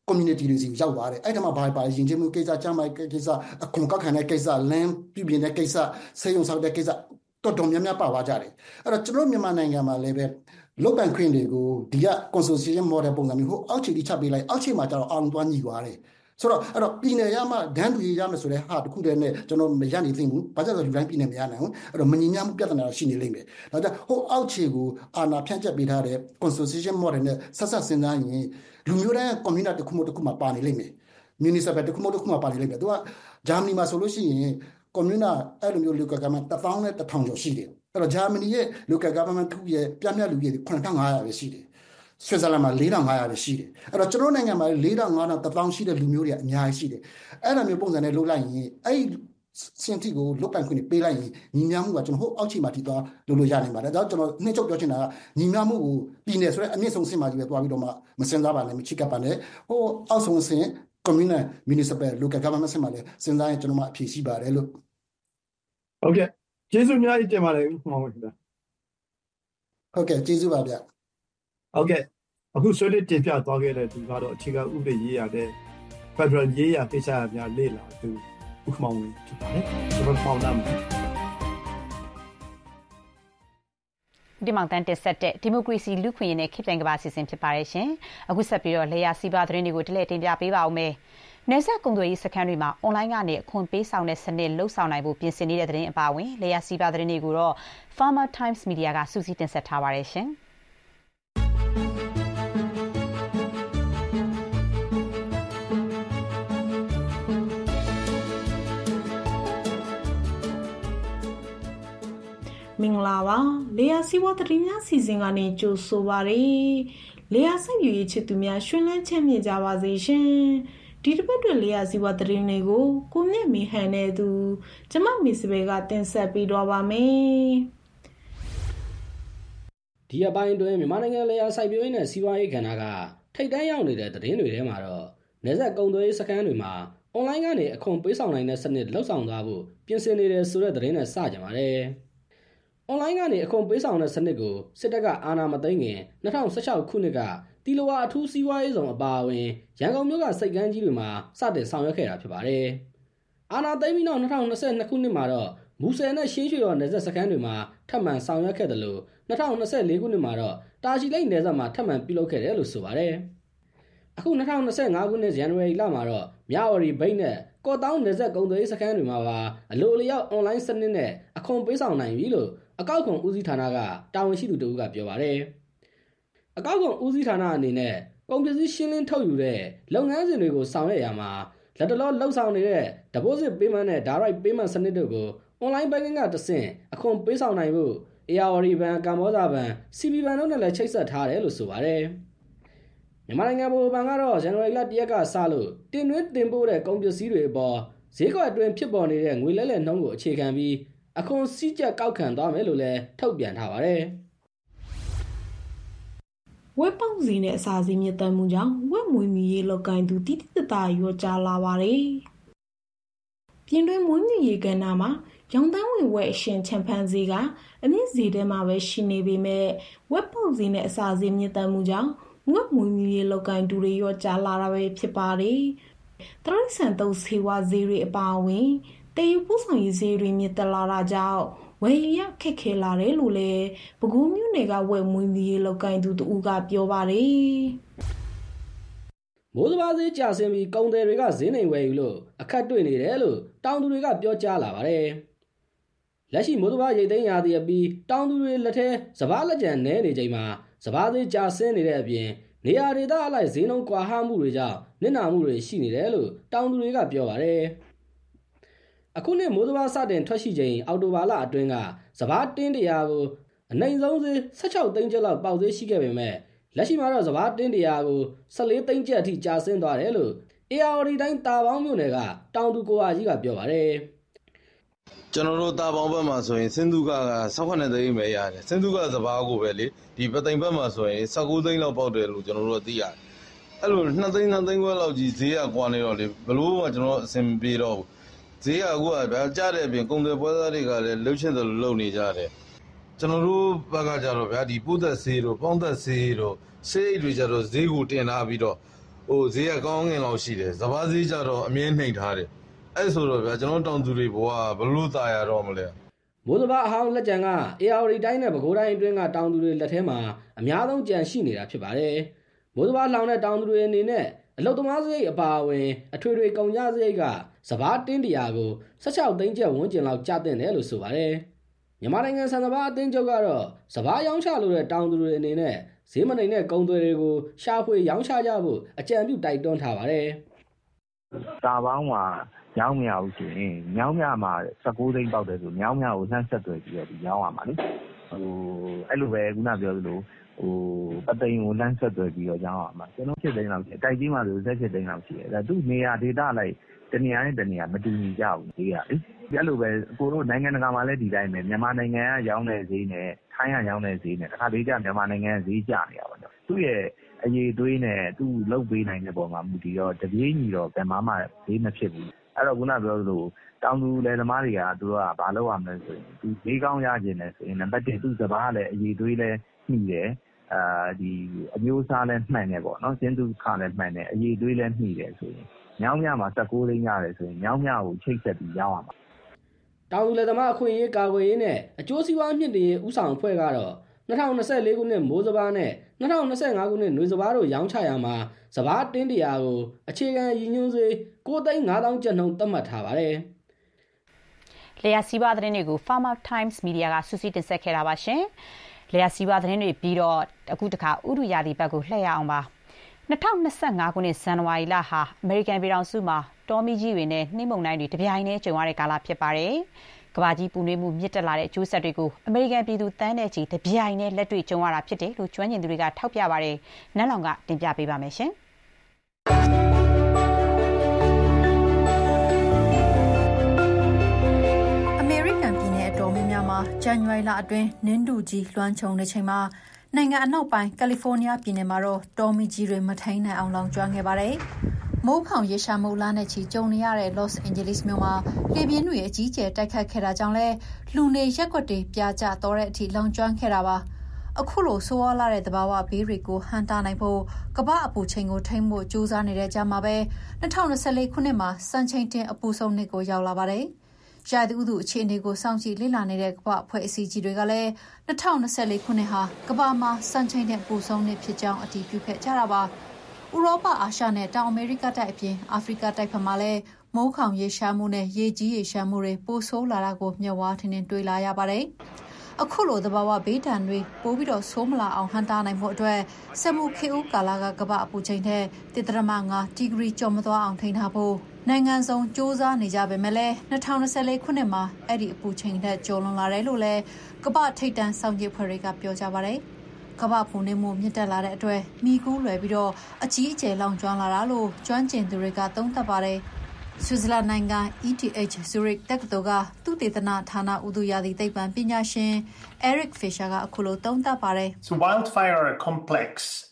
community တွေစီရောက်သွားတယ်အဲ့ဒါမှဘာပါရင်ချင်းမှုကိစ္စချမ်းမိုက်ကိစ္စအခွန်ကောက်ခံတဲ့ကိစ္စလမ်းပြည်ပြင်းတဲ့ကိစ္စဆေးရုံဆောက်တဲ့ကိစ္စတော်တော်များများပါသွားကြတယ်အဲ့တော့ကျွန်တော်မြန်မာနိုင်ငံမှာလည်းပဲလောက်ကန်ခွင့်တွေကိုဒီက consortium model ပုံစံမျိုးဟိုအောက်ခြေတိချပေးလိုက်အောက်ခြေမှာကျတော့အောင်သွားညီသွားတယ်ဆိုတော့အဲ့တော့ပြည်နယ်ရမှဒန်းတူရမယ်ဆိုတဲ့ဟာတခုတည်းနဲ့ကျွန်တော်မရနိုင်သိဘူးဘာကြောင့်လဲလူတိုင်းပြည်နယ်မရနိုင်ဘူးအဲ့တော့မငြင်းညမ်းမှုပြဿနာရှိနေလိမ့်မယ်ဒါကြောင့်ဟိုအောက်ခြေကိုအာဏာဖြန့်ကျက်ပေးထားတဲ့ consortium model နဲ့ဆက်ဆက်စဉ်းစားရင်လူမျိုးတိုင်း community တစ်ခုမှပါနေလိမ့်မယ် municipal တစ်ခုမှပါနေလိမ့်မယ်သူကဂျာမနီမှာဆိုလို့ရှိရင် community အဲ့လိုမျိုး local government 1000 ကျော်ရှိတယ်အဲ့တော့ဂျာမနီရဲ့ local government ခုရဲ့ပြပြလူကြီး9500ပဲရှိတယ်ဆွစ်ဇာလန်မှာ4500ပဲရှိတယ်အဲ့တော့ကျွန်တော်နိုင်ငံမှာ4500 1000ရှိတဲ့လူမျိုးတွေအများကြီးရှိတယ်အဲ့လိုမျိုးပုံစံနဲ့လုပ်လိုက်ရင်အဲ့စင်တီကိုလုတ်ပိုင်ခွင့်ပေးလိုက်ရင်ညီများမှုကကျွန်တော်ဟိုအောက်ခြေမှာတည်သွားလို့ရနိုင်ပါတယ်ဒါကြောင့်ကျွန်တော်နှိမ့်ချုပ်ပြောချင်တာကညီများမှုကိုပြည်နယ်ဆိုတဲ့အမြင့်ဆုံးစင်မှာကြီးပဲသွားပြီးတော့မှမစင်စားပါနဲ့မချိကပ်ပါနဲ့ဟိုအောက်ဆုံးစင် communal municipal local government စင်မှာလည်းစဉ်းစားရင်ကျွန်တော်မှအဖြေရှိပါတယ်လို့ဟုတ်ကဲ့ကျေးဇူးအများကြီးတင်ပါတယ်ဦးမောင်ဝင်းခင်ဗျာဟုတ်ကဲ့ကျေးဇူးပါဗျဟုတ်ကဲ့အခုဆွေးနွေးတင်ပြသွားခဲ့တဲ့သူကတော့အခြေခံဥပဒေရေးရတဲ့ Federal ရေးရကိစ္စအများလေ့လာသူဦးမောင်ဝင်းဖြစ်ပါတယ်ကျွန်တော်ပေါင်းလာမယ်ဒီမောင်တန်တက်ဆက်တဲ့ဒီမိုကရေစီလူခွင့်ရေးနဲ့ခေတ်ပြိုင်ကမ္ဘာအစီအစဉ်ဖြစ်ပါတယ်ရှင်အခုဆက်ပြီးတော့လေယာစီးပွားသတင်းတွေကိုတလဲတင်ပြပေးပါဦးမယ်နယ်စပ်ကုန်သွယ်ရေးစခန်းတွေမှာအွန်လိုင်းကနေအခွန်ပေးဆောင်တဲ့စနစ်လှုပ်ဆောင်နိုင်ဖို့ပြင်ဆင်နေတဲ့သတင်းအပါအဝင်လေယာစီးပွားသတင်းတွေကိုတော့ Farmer Times Media ကစူးစီးတင်ဆက်ထားပါတယ်ရှင်မင်္ဂလာပါလေယာစီးပွားသတင်းများစီစဉ်ကနေကြိုဆိုပါရစေလေယာစိုက်ပျိုးရေးချစ်သူများရှင်လန်းချမ်းမြေ့ကြပါစေရှင်ဒီတစ်ပတ်တွင်လေယာစီးပွားသတင်းတွေကိုကိုမြင့်မီဟန်နဲ့သူကျမမီစပယ်ကတင်ဆက်ပေးတော့ပါမယ်ဒီအပိုင်းတွင်မြန်မာနိုင်ငံလေယာစိုက်ပျိုးရေးနဲ့စီးပွားရေးကဏ္ဍကထိပ်တန်းရောက်နေတဲ့သတင်းတွေထဲမှာတော့နယ်စပ်ကုန်သွယ်ရေးစခန်းတွေမှာအွန်လိုင်းကနေအခွန်ပေးဆောင်နိုင်တဲ့စနစ်လှုပ်ဆောင်သွားဖို့ပြင်ဆင်နေတယ်ဆိုတဲ့သတင်းနဲ့စကြပါတယ်။အွန်လိုင်းကနေအခွန်ပေးဆောင်တဲ့စနစ်ကိုစစ်တပ်ကအာဏာမသိမ်းခင်2016ခုနှစ်ကတီလိုဝါအထူးစီးပွားရေးဆောင်အပါအဝင်ရန်ကုန်မြို့ကစိတ်ကမ်းကြီးတွေမှာစတင်ဆောင်ရွက်ခဲ့တာဖြစ်ပါတယ်။အာဏာသိမ်းပြီးနောက်2022ခုနှစ်မှာတော့မူဆယ်နဲ့ရှင်းရွှေရော်နယ်စပ်စခန်းတွေမှာထပ်မံဆောင်ရွက်ခဲ့တယ်လို့2024ခုနှစ်မှာတော့တာချီလိတ်နယ်စပ်မှာထပ်မံပြုလုပ်ခဲ့တယ်လို့ဆိုပါတယ်။အခု2025ခုနှစ်ဇန်နဝါရီလမှာတော့မြဝတီဘိတ်နဲ့ကော့တောင်းနယ်စပ်ကုန်သွယ်ရေးစခန်းတွေမှာပါအလိုအလျောက်အွန်လိုင်းစနစ်နဲ့အခွန်ပေးဆောင်နိုင်ပြီလို့အကောက်ခွန်ဦးစီးဌာနကတာဝန်ရှိသူတို့ကပြောပါတယ်။အကောက်ခွန်ဦးစီးဌာနအနေနဲ့ကုန်ပစ္စည်းရှင်းလင်းထုတ်ယူတဲ့လုပ်ငန်းစဉ်တွေကိုဆောင်ရွက်ရမှာလက်တလောလှုပ်ဆောင်နေတဲ့ deposit payment နဲ့ direct payment စနစ်တို့ကို online banking ကတဆင့်အခွန်ပေးဆောင်နိုင်ဖို့ ARD ဘဏ်၊ကမ္ဘောဇဘဏ်၊ CB ဘဏ်တို့နဲ့လည်းချိတ်ဆက်ထားတယ်လို့ဆိုပါတယ်။မြန်မာနိုင်ငံဗဟိုဘဏ်ကတော့ဇန်နဝါရီလ1ရက်ကစလို့တင်သွင်းတင်ပို့တဲ့ကုန်ပစ္စည်းတွေအပေါ်ဈေးကွက်အတွင်းဖြစ်ပေါ်နေတဲ့ငွေလဲလှယ်နှုန်းကိုအခြေခံပြီးအခွန်စည်းကြပ်ကောက်ခံသွားမယ်လို့လည်းထုတ်ပြန်ထားပါတယ်။ဝက်ပေါက်စီနဲ့အစာစီမြင့်တက်မှုကြောင့်ဝက်မွေးမြူရေးလုပ်ကိုင်သူတိတိတသားရောကြလာပါတယ်။ပြင်တွင်းမွေးမြူရေးကဏ္ဍမှာရောင်တန်းဝင်ဝက်အရှင်ချန်ပန်စီကအမြင့်စီထဲမှာပဲရှိနေပေမဲ့ဝက်ပေါက်စီနဲ့အစာစီမြင့်တက်မှုကြောင့်ဝက်မွေးမြူရေးလုပ်ကိုင်သူတွေရောကြလာတာပဲဖြစ်ပါတယ်။တရိษံတုပ်ဆေးဝါးဈေးတွေအပါအဝင်တေယူပို့ဆောင်ရေးဈေးတွေမြင့်တက်လာတာကြောင့်ဝယ်ရခက်ခဲလာတယ်လို့လည်းပဲခူးမြို့နယ်ကဝက်မွေးမြူရေးလုပ်ကိုင်သူတူကပြောပါတယ်။မိုးစပါးဈေးကျဆင်းပြီးကုန်သည်တွေကဈေးနှိမ်ဝယ်ယူလို့အခက်တွေ့နေတယ်လို့တောင်သူတွေကပြောကြားလာပါတယ်။လက်ရှိမိုးစပါးရိတ်သိမ်းရာသီအပြီးတောင်သူတွေလက်ထဲစပါးလက်ကျန်နဲနေချိန်မှာစပါးဈေးကျဆင်းနေတဲ့အပြင်နေရာဒေသအလိုက်ဈေးနှုန်းကွာဟမှုတွေကြောင့်နစ်နာမှုတွေရှိနေတယ်လို့တောင်သူတွေကပြောပါတယ်။အခုနှစ်မိုးစပါးစတင်ထွက်ရှိချိန်အောက်တိုဘာလအတွင်းကစပါးတင်း100ကိုအနိုင်ဆုံးဈေး16သိန်းကျပ်လောက်ပေါက်ဈေးရှိခဲ့ပေမဲ့လက်ရှိမှာတော့စပါးတင်း100ကို14သိန်းကျပ်အထိကျဆင်းသွားတယ်လို့ ARD တိုင်းတာပေါင်းမြို့နယ်ကတောင်သူကိုအားကြီးကပြောပါတယ်။ကျွန်တော်တို့တာပေါင်းဘက်မှာဆိုရင်စင်သူက18သိန်းပဲရတယ်။စင်သူကစပါးကိုပဲလေဒီပသိမ်ဘက်မှာဆိုရင်19သိန်းလောက်ပေါက်တယ်လို့ကျွန်တော်တို့သိရတယ်။အဲ့လို2သိန်းခွဲလောက်ကြီးဈေးကကွာနေတော့လေဘလို့မှကျွန်တော်အဆင်မပြေတော့ဘူး။ဈေးကအခုကဗျာကြားတဲ့အပြင်ကုန်တယ်ပွဲသားတွေကလည်းလှုပ်ချင်တယ်လို့လုပ်နေကြတယ်ကျွန်တော်တို့ဘက်ကကြတော့ဗျာဒီပိုးသက်ဆေးတို့ပေါင်းသက်ဆေးတို့ဆေးတွေကြတော့ဈေးကိုတင်ထားပြီးတော့ဈေးကကောင်းငင်လောက်ရှိတယ်စပါးဈေးကြတော့အမြဲနှိမ်ထားတယ်အဲ့ဆိုတော့ဗျာကျွန်တော်တောင်သူတွေဘဝဘလို့ตายရတော့မလဲမိုးစပါးအဟောင်းလက်ကျန်က AR တိုင်းနဲ့ပဲခူးတိုင်းအတွင်းကတောင်သူတွေလက်ထဲမှာအများဆုံးကြံရှိနေတာဖြစ်ပါတယ်မိုးစပါးလောင်တဲ့တောင်သူတွေအနေနဲ့အလုတ်သမားစရိတ်အပါအဝင်အထွေထွေကုန်ကျစရိတ်ကစပါးတင်း100ကို16သိန်းကျပ်ဝန်းကျင်လောက်ကျသင့်တယ်လို့ဆိုပါတယ်မြန်မာနိုင်ငံဆန်စပါးအသင်းချုပ်ကတော့စပါးရောင်းချလို့တဲ့တောင်သူတွေအနေနဲ့ဈေးမနှိမ်တဲ့ကုန်သွယ်တွေကိုရှာဖွေရောင်းချကြဖို့အကြံပြုတိုက်တွန်းထားပါတယ်တာပေါင်းမှာညောင်းမြောက်ဆိုရင်ညောင်းမြမှာ16သိန်းပေါက်တယ်ဆိုညောင်းမြကိုလှမ်းဆက်သွယ်ပြီးတော့ဒီညောင်းရမှာလေအဲ့လိုပဲခုနပြောသလိုအသိန်းကိုလှမ်းဆက်သွယ်ပြီးတော့ညောင်းရမှာကျွန်တော်7သိန်းလောက်ရှိတိုက်ကြီးမှာဆို17သိန်းလောက်ရှိတယ်ဒါသူနေရာဒေတာလိုက်တနေရာနဲ့တနေရာမတူညီကြဘူးဈေးကလေအဲ့လိုပဲကိုတို့နိုင်ငံတကာမှာလည်းဒီတိုင်းပဲမြန်မာနိုင်ငံကရောင်းတဲ့ဈေးနဲ့ထိုင်းကရောင်းတဲ့ဈေးနဲ့တခါတလေကျမြန်မာနိုင်ငံကဈေးကျနေတာပါတော့သူ့ရဲ့အရေးသွေးနဲ့သူ့လုတ်ပေးနိုင်တဲ့ပုံမှာမူတည်တော့တပြေးညီတော့ဘယ်မှဈေးမဖြစ်ဘူးအဲ့တော့ခုနပြောသလိုတောင်သူလယ်သမားတွေကသူတို့ကဘာလုပ်ရမလဲဆိုရင်သူဈေးကောင်းရခြင်းနဲ့ဆိုရင်နံပါတ်1သူ့စပါးလည်းအရေးသွေးလည်းနှီးတယ်ဒီအမျိုးအစားလည်းမှန်တယ်ပေါ့နော်ကျင်းသူခါလည်းမှန်တယ်အရေးသွေးလည်းနှီးတယ်ဆိုရင်ညောင်းမြမှာ16သိန်းရတယ်ဆိုရင်ညောင်းမြကိုချိတ်ဆက်ပြီးရောင်းရမှာတောင်သူလယ်သမားအခွင့်အရေးကာကွယ်ရေးနဲ့အကျိုးစီးပွားမြင့်တင်ရေးဦးဆောင်အဖွဲ့ကတော့2024ခုနှစ်မိုးစပါးနဲ့2025ခုနှစ်နွေစပါးတို့ရောင်းချရာမှာစပါးတင်း100ကိုအခြေခံရည်ညွှန်းစေ9,500,000ကျပ်နှုန်းသတ်မှတ်ထားပါတယ်။လျှက်စီးပွားသတင်းတွေကို Farmer Times Media ကစုစည်းတင်ဆက်ခဲ့တာပါရှင်။လျှက်စီးပွားသတင်းတွေပြီးတော့အခုတခါဥတုရာသီဘက်ကိုလှည့်ရအောင်ပါ။2025ခုနှစ်ဇန်နဝါရီလဟာအမေရိကန်ပြည်ထောင်စုမှာတောမီးကြီးတွေနဲ့နှင်းမုန်တိုင်းတွေတပြိုင်တည်းကြုံရတဲ့ကာလဖြစ်ပါတယ်။ကမ္ဘာကြီးပူနွေးမှုမြင့်တက်လာတဲ့အကျိုးဆက်တွေကိုအမေရိကန်ပြည်သူတန်းတဲ့ချီတပြိုင်တည်းလက်တွေ့ကြုံရတာဖြစ်တယ်လို့ကျွမ်းကျင်သူတွေကထောက်ပြပါတယ်။နန်းလောင်ကတင်ပြပေးပါမယ်ရှင်။အမေရိကန်ပြည်နယ်အတော်များများမှာဇန်နဝါရီလအတွင်းနင်းတူကြီးလွှမ်းခြုံတဲ့ချိန်မှာနိုင်ငံအနောက်ပိုင်းကယ်လီဖိုးနီးယားပြည်နယ်မှာတော့တောမီးကြီးတွေမထိန်နိုင်အောင်လောင်ကျွမ်းခဲ့ပါတယ်။မိုးခေါင်ရေရှားမှုလားနဲ့ချီကြုံနေရတဲ့ Los Angeles မြို့မှာလေပြင်းတွေအကြီးအကျယ်တိုက်ခတ်ခဲ့တာကြောင့်လဲလူနေရက်ကွက်တွေပြာကျတော့တဲ့အထိလောင်ကျွမ်းခဲ့တာပါ။အခုလိုဆိုးဝါးလာတဲ့သဘာဝဘေးတွေကိုဟန့်တားနိုင်ဖို့ကမ္ဘာအပူချိန်ကိုထိန်းဖို့ကြိုးစားနေတဲ့ကြားမှာပဲ2024ခုနှစ်မှာစံချိန်တင်အပူဆုံးနှစ်ကိုရောက်လာပါတယ်။ရာသီဥတုအခြေအနေကိုစောင့်ကြည့်လေ့လာနေတဲ့ကမ္ဘာအဖွဲ့အစည်းကြီးတွေကလည်း2024ခုနှစ်ဟာကမ္ဘာမှာစံချိန်တင်အပူဆုံးနှစ်ဖြစ်ကြောင်းအတည်ပြုခဲ့ကြတာပါ။ဥရောပအာရှနဲ့တောင်အမေရိကတိုက်အပြင်အာဖရိကတိုက်ဘက်မှာလည်းမိုးခေါင်ရေရှားမှုနဲ့ရေကြီးရေရှမ်းမှုတွေပိုဆိုးလာတာကိုမျက်ဝါးထင်ထင်တွေ့လာရပါတယ်။အခုလိုသဘာဝဘေးဒဏ်တွေပိုပြီးတော့ဆိုးမလာအောင်ဟန့်တားနိုင်ဖို့အတွက်စက်မှုခေတ်ဦးကာလကကမ္ဘာအပူချိန်တဲ့1.5ဒီဂရီကျော်မသွားအောင်ထိန်းထားဖို့နိုင်ငံစုံစ조사နေကြပေမဲ့လည်း2024ခုနှစ်မှာအဲ့ဒီအပူချိန်ထက်ကျော်လွန်လာတယ်လို့လည်းကမ္ဘာထိပ်တန်းစောင့်ကြည့်ဖွဲ့တွေကပြောကြပါတယ်။ကမ္ဘာပူနွေးမှုမြင့်တက်လာတဲ့အတွက်မိကူးလွယ်ပြီးတော့အကြီးအကျယ်လောင်ကျွမ်းလာတာလို့ကျွမ်းကျင်သူတွေကသုံးသပ်ပါတယ်။ဆွစ်ဇာလန်နိုင်ငံ ETH Zurich တက္ကသိုလ်ကသုတေသနဌာနဥတုရာသီသိပ္ပံပညာရှင် Eric Fisher ကအခုလိုသုံးသပ်ပါတယ်။ So wildfire are a complex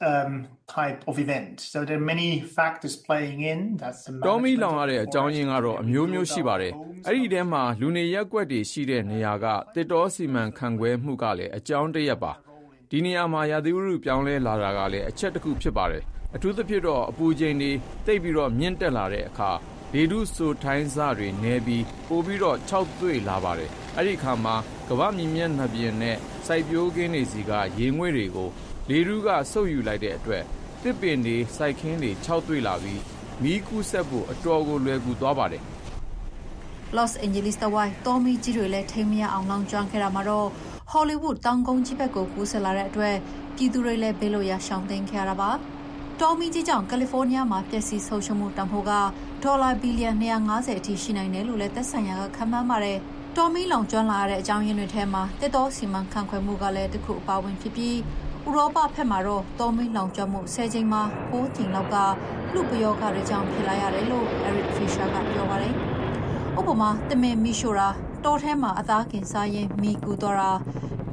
type of event. So there are many factors playing in. That's the တောမီလောင်ရတဲ့အကြောင်းရင်းကတော့အမျိုးမျိုးရှိပါတယ်။အဲ့ဒီထဲမှာလူနေရပ်ကွက်တွေရှိတဲ့နေရာကတစ်တောစီမံခန့်ခွဲမှုကလည်းအကြောင်းတစ်ရပ်ပါ။ဒီနေရာမှာရာသီဥတုပြောင်းလဲလာတာကလည်းအချက်တစ်ခုဖြစ်ပါတယ်။အထူးသဖြင့်တော့အပူချိန်တွေတိတ်ပြီးတော့မြင့်တက်လာတဲ့အခါလေထုဆိုထိုင်းစတွေနေပြီးပိုပြီးတော့ခြောက်သွေ့လာပါတယ်။အဲ့ဒီအခါမှာကမ္ဘာမြင့်မြတ်နှပြင်နဲ့စိုက်ပျိုးခင်းတွေစီကရေငွေ့တွေကိုလေထုကဆုပ်ယူလိုက်တဲ့အတွက်တစ်ပင်တွေစိုက်ခင်းတွေခြောက်သွေ့လာပြီးမီးကူးဆက်ဖို့အတော်ကိုလွယ်ကူသွားပါတယ်။ Los Angeles တဝိုင်းတောမီးကြီးတွေလည်းထိမရအောင်လောင်ကျွမ်းခဲ့တာမှာတော့ Hollywood တောင်ကုန်းကြီးဘက်ကိုကူးဆက်လာတဲ့အတွက်ပြည်သူတွေလည်းဘေးလွတ်ရာရှောင်တိမ်းခဲ့ရတာပါ။တောမီးကြီးကြောင့်ကယ်လီဖိုးနီးယားမှာပျက်စီးဆုံးရှုံးမှုတန်ဖိုးကဒေါ်လာဘီလီယံ250အထိရှိနိုင်တယ်လို့လည်းသက်ဆိုင်ရာကခန့်မှန်းပါတယ်။တောမီးလောင်ကျွမ်းလာရတဲ့အကြောင်းရင်းတွေထဲမှာတစ်တောစီမံခန့်ခွဲမှုကလည်းတစ်ခုအပါဝင်ဖြစ်ပြီးဥရောပဘက်မှာတော့တောမီးလောင်ကျွမ်းမှု10ချိန်မှာ9ချိန်လောက်ကလူပယောဂတွေကြောင့်ဖြစ်လာရတယ်လို့ Eric Fisher ကပြောပါတယ်။ဥပမာတမင်မီရှိုတာတောထဲမှာအသားကင်စားရင်မီကူသွားတာ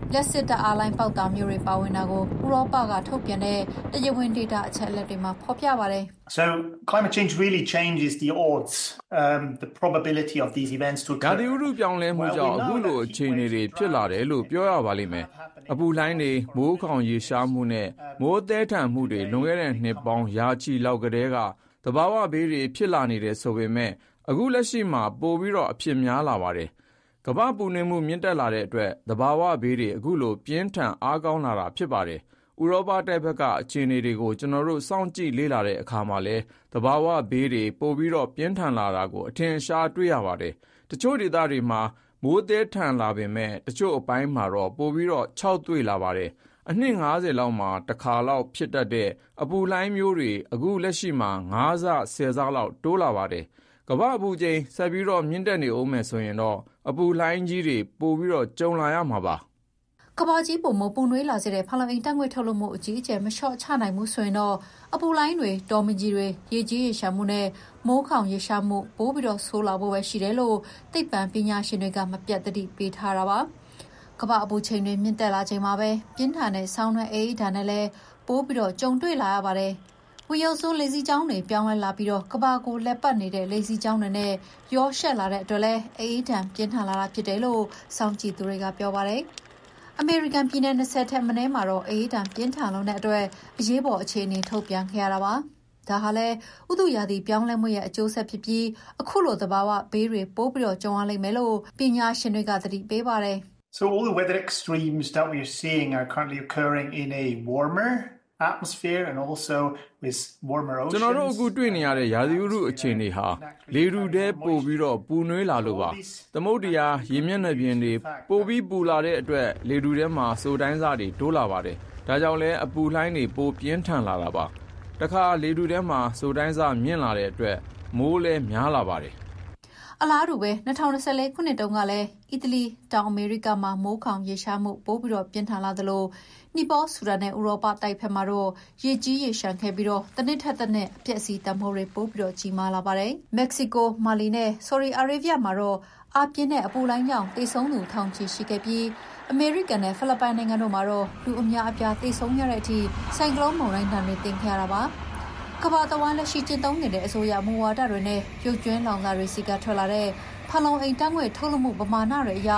လက်စစ်တပ်အားလိုင်းပေါက်သားမျိုးတွေပါဝင်တာကိုဥရောပကထုတ်ပြန်တဲ့တရားဝင် data အချက်အလက်တွေမှာဖော်ပြပါတယ်။ So climate change really changes the odds, the probability of these events to occur. ရာသီဥတုပြောင်းလဲမှုကြောင့်အခုလိုအခြေအနေတွေဖြစ်လာတယ်လို့ပြောရပါလိမ့်မယ်။အပူလှိုင်းတွေမိုးခေါင်ရေရှားမှုနဲ့မိုးသဲထန်မှုတွေလွန်ခဲ့တဲ့နှစ်ပေါင်းရာချီလောက်ကတည်းကသဘာဝဘေးတွေဖြစ်လာနေတယ်ဆိုပေမဲ့အခုလက်ရှိမှာပိုပြီးတော့အဖြစ်များလာပါတယ်။ကမ္ဘာပူနွေးမှုမြင့်တက်လာတဲ့အတွက်သဘာဝဘေးတွေအခုလိုပြင်းထန်အားကောင်းလာတာဖြစ်ပါတယ်။ဥရောပတိုက်ဘက်ကအခြေအနေတွေကိုကျွန်တော်တို့စောင့်ကြည့်လေ့လာတဲ့အခါမှာလဲသဘာဝဘေးတွေပိုပြီးတော့ပြင်းထန်လာတာကိုအထင်ရှားတွေ့ရပါတယ်။တချို့ဒေသတွေမှာမိုးသဲထန်လာပေမဲ့တချို့အပိုင်းမှာတော့ပိုပြီးတော့ခြောက်သွေ့လာပါတယ်။အနှစ်50လောက်မှာတစ်ခါလောက်ဖြစ်တတ်တဲ့အပူလှိုင်းမျိုးတွေအခုလက်ရှိမှာ9ဆ10ဆလောက်တိုးလာပါတယ်။ကမ္ဘာအပူချိန်ဆက်ပြီးတော့မြင့်တက်နေဦးမယ်ဆိုရင်တော့အပူလှိုင်းကြီးတွေပိုပြီးတော့ကြုံလာရမှာပါကဘာကြီးပုံမပူနွေးလာစေတဲ့ဖလောင်အိမ်တက်ငွေထုတ်လုပ်မှုအကြီးအကျယ်မလျှော့ချနိုင်မှုဆိုရင်တော့အပူလိုင်းတွေတော်မကြီးတွေရေကြီးရေရှာမှုနဲ့မိုးခေါင်ရေရှာမှုပိုးပြီးတော့ဆိုးလာဖို့ပဲရှိတယ်လို့သိပ္ပံပညာရှင်တွေကမပြတ်တတိပေးထားတာပါကဘာအပူချိန်တွေမြင့်တက်လာချိန်မှာပဲပြင်းထန်တဲ့ဆောင်းနဲ့အေးဓာတ်နဲ့လည်းပိုးပြီးတော့ကြုံတွေ့လာရပါတယ်ဝီယိုဆိုးလေစီချောင်းတွေပြောင်းလဲလာပြီးတော့ကဘာကိုလက်ပတ်နေတဲ့လေစီချောင်းတွေနဲ့ရောရှက်လာတဲ့အတွက်လည်းအေးဓာတ်ပြင်းထန်လာတာဖြစ်တယ်လို့စောင့်ကြည့်သူတွေကပြောပါတယ်အမေရိကန်ပြည်နယ်20ထက်မနည်းမှာတော့အေးဓာတ်ပြင်းထန်လုံးတဲ့အတွက်အရေးပေါ်အခြေအနေထုတ်ပြန်ခဲ့ရတာပါဒါဟာလည်းဥတုရာသီပြောင်းလဲမှုရဲ့အကျိုးဆက်ဖြစ်ပြီးအခုလိုသဘာဝဘေးတွေပိုးပြီးတော့ကြုံရလိမ့်မယ်လို့ပညာရှင်တွေကသတိပေးပါတယ် So all the weather extremes that we are seeing are currently occurring in a warmer atmosphere and also with warmer oceans ကျွန်တော်တို့အခုတွေ့နေရတဲ့ရာသီဥတုအခြေအနေဟာလေထုထဲပို့ပြီးတော့ပူနွေးလာလို့ပါသမုဒ္ဒရာရေမျက်နှာပြင်တွေပိုပြီးပူလာတဲ့အတွက်လေထုထဲမှာစိုးတိုင်းစားတွေတိုးလာပါတယ်ဒါကြောင့်လဲအပူလှိုင်းတွေပိုပြင်းထန်လာတာပါတခါလေထုထဲမှာစိုးတိုင်းစားမြင့်လာတဲ့အတွက်မိုးလည်းများလာပါတယ်အလားတူပဲ2024ခုနှစ်တုန်းကလည်းအီတလီတောင်အမေရိကမှာမိုးခေါင်ရေရှားမှုပိုးပြီးတော့ပြင်းထန်လာသလိုနီပေါဆူဒန်နဲ့ဥရောပတိုက်ဖက်မှာတော့ရေကြီးရေရှမ်းခဲ့ပြီးတော့တစ်နှစ်ထက်တစ်နှစ်အပြည့်အစည်တံမိုးတွေပိုးပြီးတော့ကြီးမားလာပါတယ်မက္ကဆီကိုမာလီနဲ့ဆော်ဒီအာရေဗျမှာတော့အပြင်းနဲ့အပူလိုင်းကြောင့်တေဆုံးသူထောင်ချီရှိခဲ့ပြီးအမေရိကန်နဲ့ဖိလစ်ပိုင်နိုင်ငံတို့မှာတော့လူအများအပြားတေဆုံးရတဲ့အထိဆိုင်ကလုန်းမုန်တိုင်းတန်တွေတင်ခဲ့ရတာပါကမ္ဘာတဝန်းလက်ရှိကျင့်သုံးနေတဲ့အစိုးရမူဝါဒတွေနဲ့ရုပ်ကျွင်းလောင်စာတွေစီကထွက်လာတဲ့ဖလောင်အိမ်တန်းငွေထုတ်လုပ်မှုပမာဏတွေအရ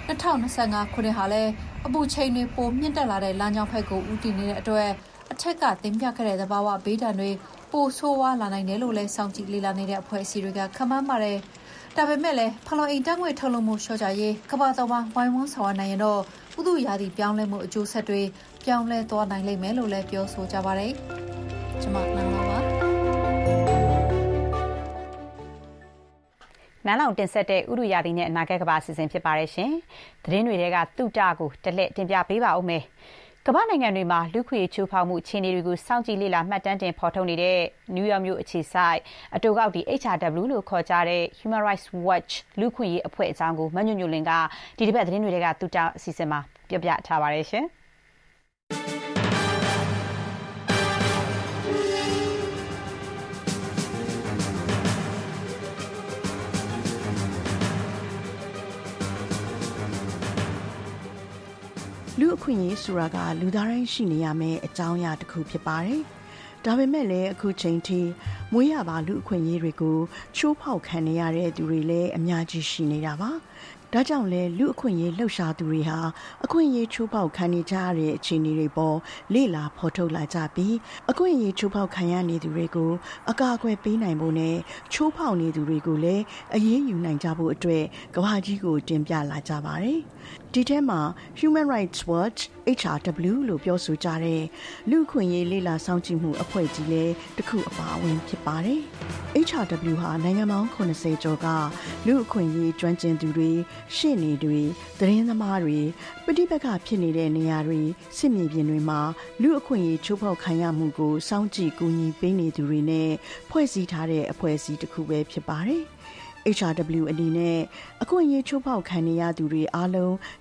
2025ခုနှစ်ဟာလည်းအပူချိန်တွေပိုမြင့်တက်လာတဲ့လမ်းကြောင်းဖက်ကိုဦးတည်နေတဲ့အတွက်အထက်ကတင်ပြခဲ့တဲ့သဘာဝဘေးဒဏ်တွေပိုဆိုးဝါးလာနိုင်တယ်လို့လည်းစောင့်ကြည့်လေ့လာနေတဲ့အဖွဲ့အစည်းတွေကခန့်မှန်းပါတယ်။ဒါပေမဲ့လည်းဖလောင်အိမ်တန်းငွေထုတ်လုပ်မှုလျှော့ချရေးကမ္ဘာတဝန်းဝိုင်းဝန်းဆောင်ရွက်နိုင်ရင်တော့ဥတုရာသီပြောင်းလဲမှုအကျိုးဆက်တွေပြောင်းလဲသွားနိုင်လိမ့်မယ်လို့လည်းပြောဆိုကြပါတယ်။ကျွန်မနန်းလောပါနန်းလောင်တင်ဆက်တဲ့ဥရုရာသီနဲ့အနာဂတ်ကမ္ဘာအစီအစဉ်ဖြစ်ပါတယ်ရှင်။သတင်းတွေကတုတကိုတလက်တင်ပြပေးပါဦးမယ်။ကမ္ဘာနိုင်ငံတွေမှာလူခွေချိုးဖောက်မှုအခြေအနေတွေကိုစောင့်ကြည့်လေ့လာမှတ်တမ်းတင်ဖော်ထုတ်နေတဲ့နယူးယောက်မြို့အခြေစိုက်အတူကောက်ဒီ HRW လို့ခေါ်ကြတဲ့ Human Rights Watch လူခွေရေးအဖွဲ့အစည်းကိုမညွညွလင်ကဒီတစ်ပတ်သတင်းတွေကတုတအစီအစဉ်မှာပြောပြထားပါတယ်ရှင်။လူအခွင့်အရေးဆိုတာကလူသားတိုင်းရှိနေရမယ့်အကြောင်းအရာတစ်ခုဖြစ်ပါတယ်။ဒါပေမဲ့လည်းအခုချိန်ထိမွေးရပါလူအခွင့်အရေးတွေကိုချိုးဖောက်ခံနေရတဲ့သူတွေလည်းအများကြီးရှိနေတာပါ။ဒါကြောင့်လဲလူအခွင့်အရေးလှုပ်ရှားသူတွေဟာအခွင့်အရေးချိုးဖောက်ခံနေကြရတဲ့အခြေအနေတွေပေါ်လေ့လာဖော်ထုတ်လာကြပြီးအခွင့်အရေးချိုးဖောက်ခံရနေသူတွေကိုအကာအကွယ်ပေးနိုင်ဖို့နဲ့ချိုးဖောက်နေသူတွေကိုလည်းအရေးယူနိုင်ကြဖို့အတွက်ကမ္ဘာကြီးကိုတင်ပြလာကြပါတယ်။ဒီထဲမှာ Human Rights Watch HRW လို့ပြောဆိုကြတဲ့လူ့အခွင့်အရေးလေ့လာစောင့်ကြည့်မှုအဖွဲ့ကြီးလည်းတစ်ခုအပါအဝင်ဖြစ်ပါတယ်။ HRW ဟာနိုင်ငံပေါင်း80ကျော်ကလူ့အခွင့်အရေးကျွမ်းကျင်သူတွေရှေ့နေတွေသတင်းသမားတွေပဋိပက္ခဖြစ်နေတဲ့နေရာတွေစစ်မြေပြင်တွေမှာလူ့အခွင့်အရေးချိုးဖောက်ခံရမှုကိုစောင့်ကြည့်ကူညီပေးနေသူတွေနဲ့ဖွဲ့စည်းထားတဲ့အဖွဲ့အစည်းတစ်ခုပဲဖြစ်ပါတယ်။ HRW အနေနဲ့အခွင့်အရေးချိုးဖောက်ခံနေရသူတွေအားလုံး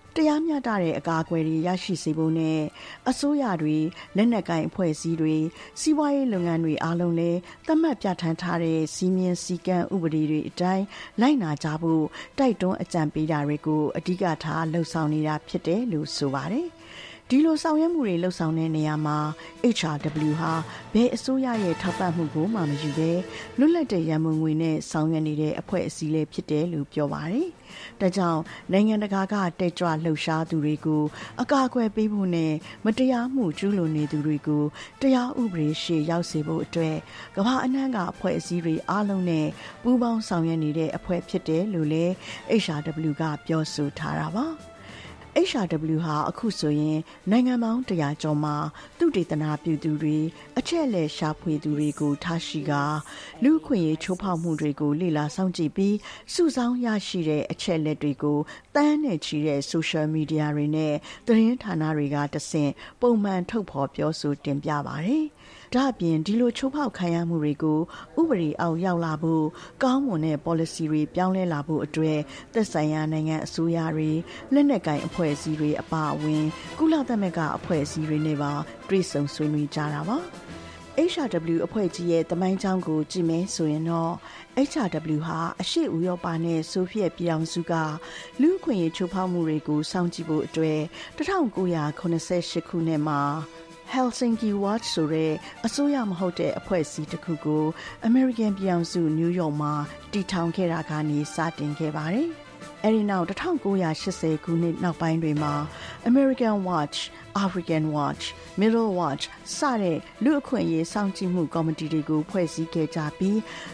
တရားမျှတတဲ့အကာအကွယ်တွေရရှိစေဖို့နဲ့အစိုးရတွေလက်နက်ကိုင်အဖွဲ့အစည်းတွေစီးပွားရေးလုပ်ငန်းတွေအားလုံးလည်းသတ်မှတ်ပြဋ္ဌာန်းထားတဲ့စည်းမျဉ်းစည်းကမ်းဥပဒေတွေအတိုင်းလိုက်နာကြဖို့တိုက်တွန်းအကြံပေးတာတွေကိုအဓိကထားလှုံ့ဆော်နေတာဖြစ်တယ်လို့ဆိုပါတယ်ဒီလိုဆောင်ရွက်မှုတွေလှုပ်ဆောင်တဲ့နေရာမှာ HRW ဟာဘယ်အစိုးရရဲ့ထောက်ပံ့မှုကိုမှမယူဘဲလွတ်လပ်တဲ့ရန်ပုံငွေနဲ့ဆောင်ရွက်နေတဲ့အဖွဲ့အစည်းလေးဖြစ်တယ်လို့ပြောပါတယ်။ဒါကြောင့်နိုင်ငံတကာကတက်ကြွလှုပ်ရှားသူတွေကိုအကာအကွယ်ပေးဖို့နဲ့မတရားမှုကျူးလွန်နေသူတွေကိုတရားဥပဒေရှေ့ရောက်စေဖို့အတွက်ကမ္ဘာအနှံ့ကအဖွဲ့အစည်းတွေအားလုံးနဲ့ပူးပေါင်းဆောင်ရွက်နေတဲ့အဖွဲ့ဖြစ်တယ်လို့လည်း HRW ကပြောဆိုထားတာပါ။ HRW ဟာအခုဆိုရင်နိုင်ငံပေါင်း100ကျော်မှာသုတေသနပြုသူတွေအချက်အလက်ရှာဖွေသူတွေကိုထားရှိကလူ့အခွင့်အရေးချိုးဖောက်မှုတွေကိုလေ့လာစောင့်ကြည့်ပြီးစုဆောင်းရရှိတဲ့အချက်အလက်တွေကိုတန်းနဲ့ချီတဲ့ social media တွေနဲ့သတင်းဌာနတွေကတဆင့်ပုံမှန်ထုတ်ဖော်ပြောဆိုတင်ပြပါတယ်။ဒါ့အပြင်ဒီလိုချိုးဖောက်ခံရမှုတွေကိုဥပဒေအောက်ရောက်လာဖို့ကောင်းမွန်တဲ့ policy တွေပြောင်းလဲလာဖို့အတွက်သက်ဆိုင်ရာနိုင်ငံအစိုးရတွေလက်နက်ကိုင်အဖွဲ့အစည်းတွေအပါအဝင်ကုလသမဂ္ဂအဖွဲ့အစည်းတွေနဲ့ပါတွေ့ဆုံဆွေးနွေးကြတာပါ။ HRW အဖွဲ့ကြီးရဲ့သမိုင်းကြောင်းကိုကြည့်မယ်ဆိုရင်တော့ HRW ဟာအရှေ့ဥရောပနဲ့ဆိုဗီယက်ပြည်ထောင်စုကလူ့အခွင့်အရေးချိုးဖောက်မှုတွေကိုစောင့်ကြည့်ဖို့အတွက်1988ခုနှစ်မှာHelsinki Watch ဆိုတဲ့အစိုးရမဟုတ်တဲ့အဖွဲ့အစည်းတစ်ခုကို American ပြည်ထောင်စုနယူးယောက်မှာတည်ထောင်ခဲ့တာကနေစတင်ခဲ့ပါတယ်။အဲဒီနောက်1980ခုနှစ်နောက်ပိုင်းတွေမှာ American Watch, African Watch, Middle Watch စတဲ့လူ့အခွင့်အရေးစောင့်ကြည့်မှုကော်မတီတွေကိုဖွဲ့စည်းခဲ့ကြပြီး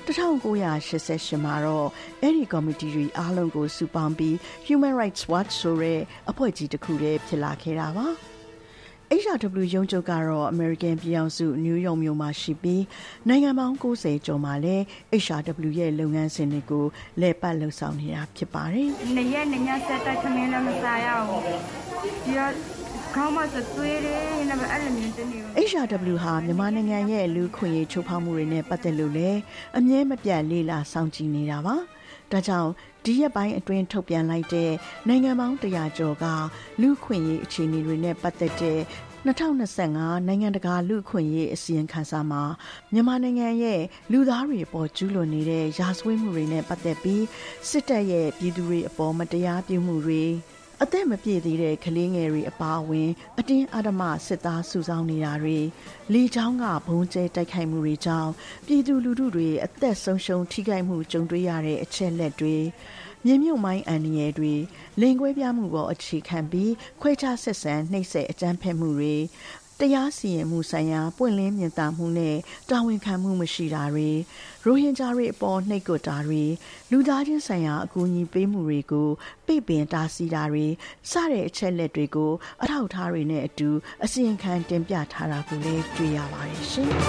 1988မှာတော့အဲဒီကော်မတီတွေအားလုံးကိုစုပေါင်းပြီး Human Rights Watch ဆိုတဲ့အဖွဲ့ကြီးတစ်ခုတည်းဖြစ်လာခဲ့တာပါ။ HRW ရုံးချုပ်ကတော့ American ပြည်ထောင်စုနယူးယောက်မြို့မှာရှိပြီးနိုင်ငံပေါင်း90ကျော်မှာလည်း HRW ရဲ့လုပ်ငန်းစဉ်တွေကိုလည်ပတ်လှုပ်ဆောင်နေတာဖြစ်ပါတယ်။နေ့ရက်ညဆက်တိုက်ခမင်းလည်းမစားရအောင်။ပြီးတော့ခေါင်းမစသွေးတယ်နဲ့အဲ့လိုမျိုးတင်နေ HRW ဟာမြန်မာနိုင်ငံရဲ့လူ့ခွင့်ရေးချိုးဖောက်မှုတွေနဲ့ပတ်သက်လို့လည်းအမြဲမပြတ်လေ့လာစောင့်ကြည့်နေတာပါ။ဒါကြောင့်ဒီရက်ပိုင်းအတွင်းထုတ်ပြန်လိုက်တဲ့နိုင်ငံပေါင်း100ကျော်ကလူ့ခွင့်ရေးအခြေအနေတွေနဲ့ပတ်သက်တဲ့2025နိုင်ငံတကာလူ့ခွင့်ရေးအစီရင်ခံစာမှာမြန်မာနိုင်ငံရဲ့လူသားတွေအပေါ်ကျူးလွန်နေတဲ့ရာဇဝတ်မှုတွေနဲ့ပတ်သက်ပြီးစစ်တပ်ရဲ့ပြည်သူတွေအပေါ်မတရားပြုမှုတွေအသက်မပြည့်သေးတဲ့ကလေးငယ်တွေအပါအဝင်အတင်းအဓမ္မစစ်သားစုဆောင်းနေတာတွေလေကြောင်းကဘုံကျဲတိုက်ခိုက်မှုတွေကြောင့်ပြည်သူလူထုတွေအသက်ဆုံးရှုံးထိခိုက်မှုကြုံတွေ့ရတဲ့အချက်လက်တွေမြေမြုပ်မိုင်းအန္တရာယ်တွေလိင်ကွဲပြားမှုပေါ်အခြေခံပြီးခွဲခြားဆက်ဆံနှိပ်စက်အကြမ်းဖက်မှုတွေတရားစီရင်မှုဆိုင်ရာပွင့်လင်းမြင်သာမှုနဲ့တာဝန်ခံမှုမရှိတာတွေရိုဟင်ဂျာတွေအပေါ်နှိပ်ကွပ်တာတွေလူသားချင်းဆိုင်ရာအကူအညီပေးမှုတွေကိုပိတ်ပင်တားဆီးတာတွေစတဲ့အချက်လက်တွေကိုအထောက်အထားတွေနဲ့အတူအစီရင်ခံတင်ပြထားတာကိုလည်းတွေ့ရပါတယ်ရှင်။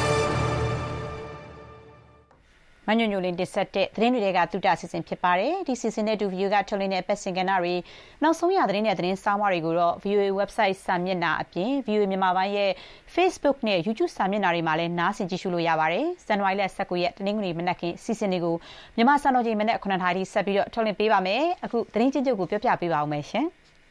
မညွန့်ညိုလင်းတင်ဆက်တဲ့သတင်းတွေကသုတအစီအစဉ်ဖြစ်ပါတယ်ဒီစီစဉ်တဲ့ဒူဗီယိုကထုတ်လင်းတဲ့ပတ်စင်ကဏ္ဍတွေနောက်ဆုံးရသတင်းနဲ့သတင်းစာမတွေကိုတော့ VOA website စာမျက်နှာအပြင် VOA မြန်မာပိုင်းရဲ့ Facebook နဲ့ YouTube စာမျက်နှာတွေမှာလည်းနားဆင်ကြည့်ရှုလို့ရပါတယ်ဇန်နဝါရီလ19ရက်တနင်္ဂနွေမနက်ခင်းစီစဉ်တွေကိုမြန်မာစံတော်ချိန်မနက်9:00နာရီဆက်ပြီးတော့ထုတ်လင်းပေးပါမယ်အခုသတင်းချင်းချုပ်ကိုပြောပြပေးပါဦးမယ်ရှင်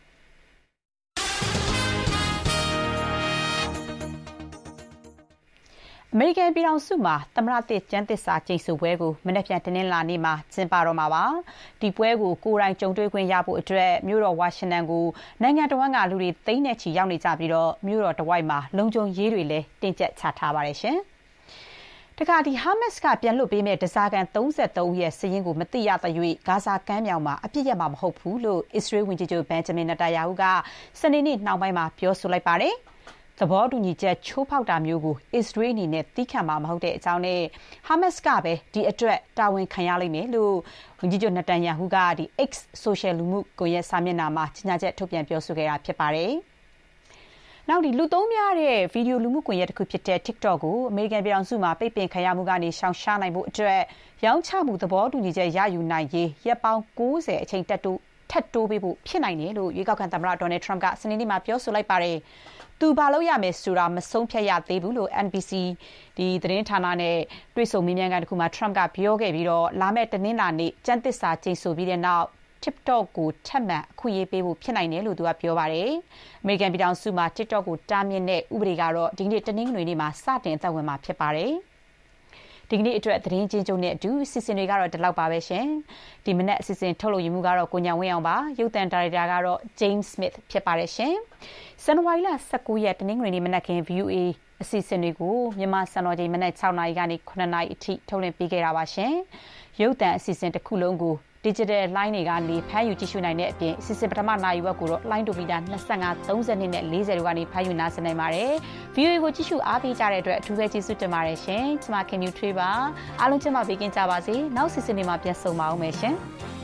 အမေရိကန်ပြည်ထောင်စုမှာသမ္မတသစ်ကျမ်းသစ္စာကျိန်ဆိုပွဲကိုမနက်ဖြန်တနင်္လာနေ့မှာကျင်းပတော့မှာပါ။ဒီပွဲကိုကိုယ်တိုင်ကြုံတွေ့ခွင့်ရဖို့အတွက်မြို့တော်ဝါရှင်တန်ကိုနိုင်ငံတော်ဝန်ကလူတွေသိန်းနဲ့ချီရောက်နေကြပြီးတော့မြို့တော်တဝိုက်မှာလုံခြုံရေးတွေလည်းတင်းကျပ်ချထားပါတယ်ရှင်။တခါဒီဟာမတ်စ်ကပြန်လွှတ်ပေးမဲ့ဒဇာကန်33ဦးရဲ့စည်ရင်းကိုမသိရသရွေ့ဂါဇာကမ်းမြောင်မှာအပြစ်ရမှာမဟုတ်ဘူးလို့အစ္စရေးဝန်ကြီးချုပ်ဘန်ဂျမင်နေတန်ယာဟုကစနေနေ့နှောင်းပိုင်းမှာပြောဆိုလိုက်ပါတယ်။သဘောတူညီချက်ချိုးဖောက်တာမျိုးကိုအစ္စရေးအနေနဲ့သီးခံမှာမဟုတ်တဲ့အကြောင်းနဲ့ဟာမတ်စ်ကပဲဒီအတွက်တာဝန်ခံရလိမ့်မယ်လို့ဝန်ကြီးချုပ်နေတန်ယာဟုကဒီ X social လူမှုကွန်ရက်စာမျက်နှာမှာကြေညာချက်ထုတ်ပြန်ပြောဆိုခဲ့တာဖြစ်ပါတယ်။နောက်ဒီလူသုံးများတဲ့ဗီဒီယိုလူမှုကွန်ရက်တစ်ခုဖြစ်တဲ့ TikTok ကိုအမေရိကန်ပြည်ထောင်စုမှာပိတ်ပင်ခံရမှုကနေရှောင်ရှားနိုင်ဖို့အတွက်ရောင်းချမှုသဘောတူညီချက်ရယူနိုင်ရေးရက်ပေါင်း90အချိန်ထပ်တိုးပေးဖို့ဖြစ်နိုင်တယ်လို့ရွေးကောက်ခံသမ္မတဒေါ်နယ်ထရမ့်ကစနေနေ့မှာပြောဆိုလိုက်ပါတယ်။သူဘာလို့ရမယ်ဆိုတာမဆုံးဖြတ်ရသေးဘူးလို့ NBC ဒီသတင်းဌာနနဲ့တွေ့ဆုံမေးမြန်းခန်းတစ်ခုမှာထရမ့်ကပြောခဲ့ပြီးတော့လာမယ့်တနင်္လာနေ့ကျမ်းသစ္စာကျိန်ဆိုပြီးတဲ့နောက် TikTok ကိုထပ်မံအခွင့်အရေးပေးဖို့ဖြစ်နိုင်တယ်လို့သူကပြောပါတယ်။ အမေရိကန်ပြည်ထောင်စုမှာ TikTok ကိုတားမြစ်တဲ့ဥပဒေကတော့ဒီနေ့တနင်္ဂနွေနေ့မှာစတင်အသက်ဝင်မှာဖြစ်ပါတယ်။ဒီကနေ့အတွက်သတင်းချင်းချုပ်နဲ့အတူစီစဉ်တွေကတော့ဒီလောက်ပါပဲရှင်။ဒီမနက်အစီအစဉ်ထုတ်လုပ်ရမှုကတော့ကိုညာဝင်းအောင်ပါ။ရုပ်သံဒါရိုက်တာကတော့ James Smith ဖြစ်ပါတယ်ရှင်။ဇန်နဝါရီလ19ရက်တနင်္ဂနွေနေ့မနက်ခင်း VOA အစီအစဉ်တွေကိုမြန်မာစံတော်ချိန်မနက်6နာရီကနေ9နာရီအထိထုတ်လွှင့်ပေးခဲ့တာပါရှင်။ရုပ်သံအစီအစဉ်တစ်ခုလုံးကို digital line တွေကနေဖမ်းယူကြည့်ရှုနိုင်တဲ့အပြင်အစီအစဉ်ပထမနာရီဝက်ကိုတော့ line ဒိုမီတာ25 32နဲ့40တို့ကနေဖမ်းယူနားဆင်နိုင်ပါတယ်။ VOA ကိုကြည့်ရှုအားပေးကြတဲ့အတွက်အထူးပဲကျေးဇူးတင်ပါတယ်ရှင်။ကျွန်မခင်မြူထွေးပါ။အားလုံးကျမဘေးကင်းကြပါစေ။နောက်အစီအစဉ်တွေမှာပြန်ဆုံပါအောင်မယ်ရှင်။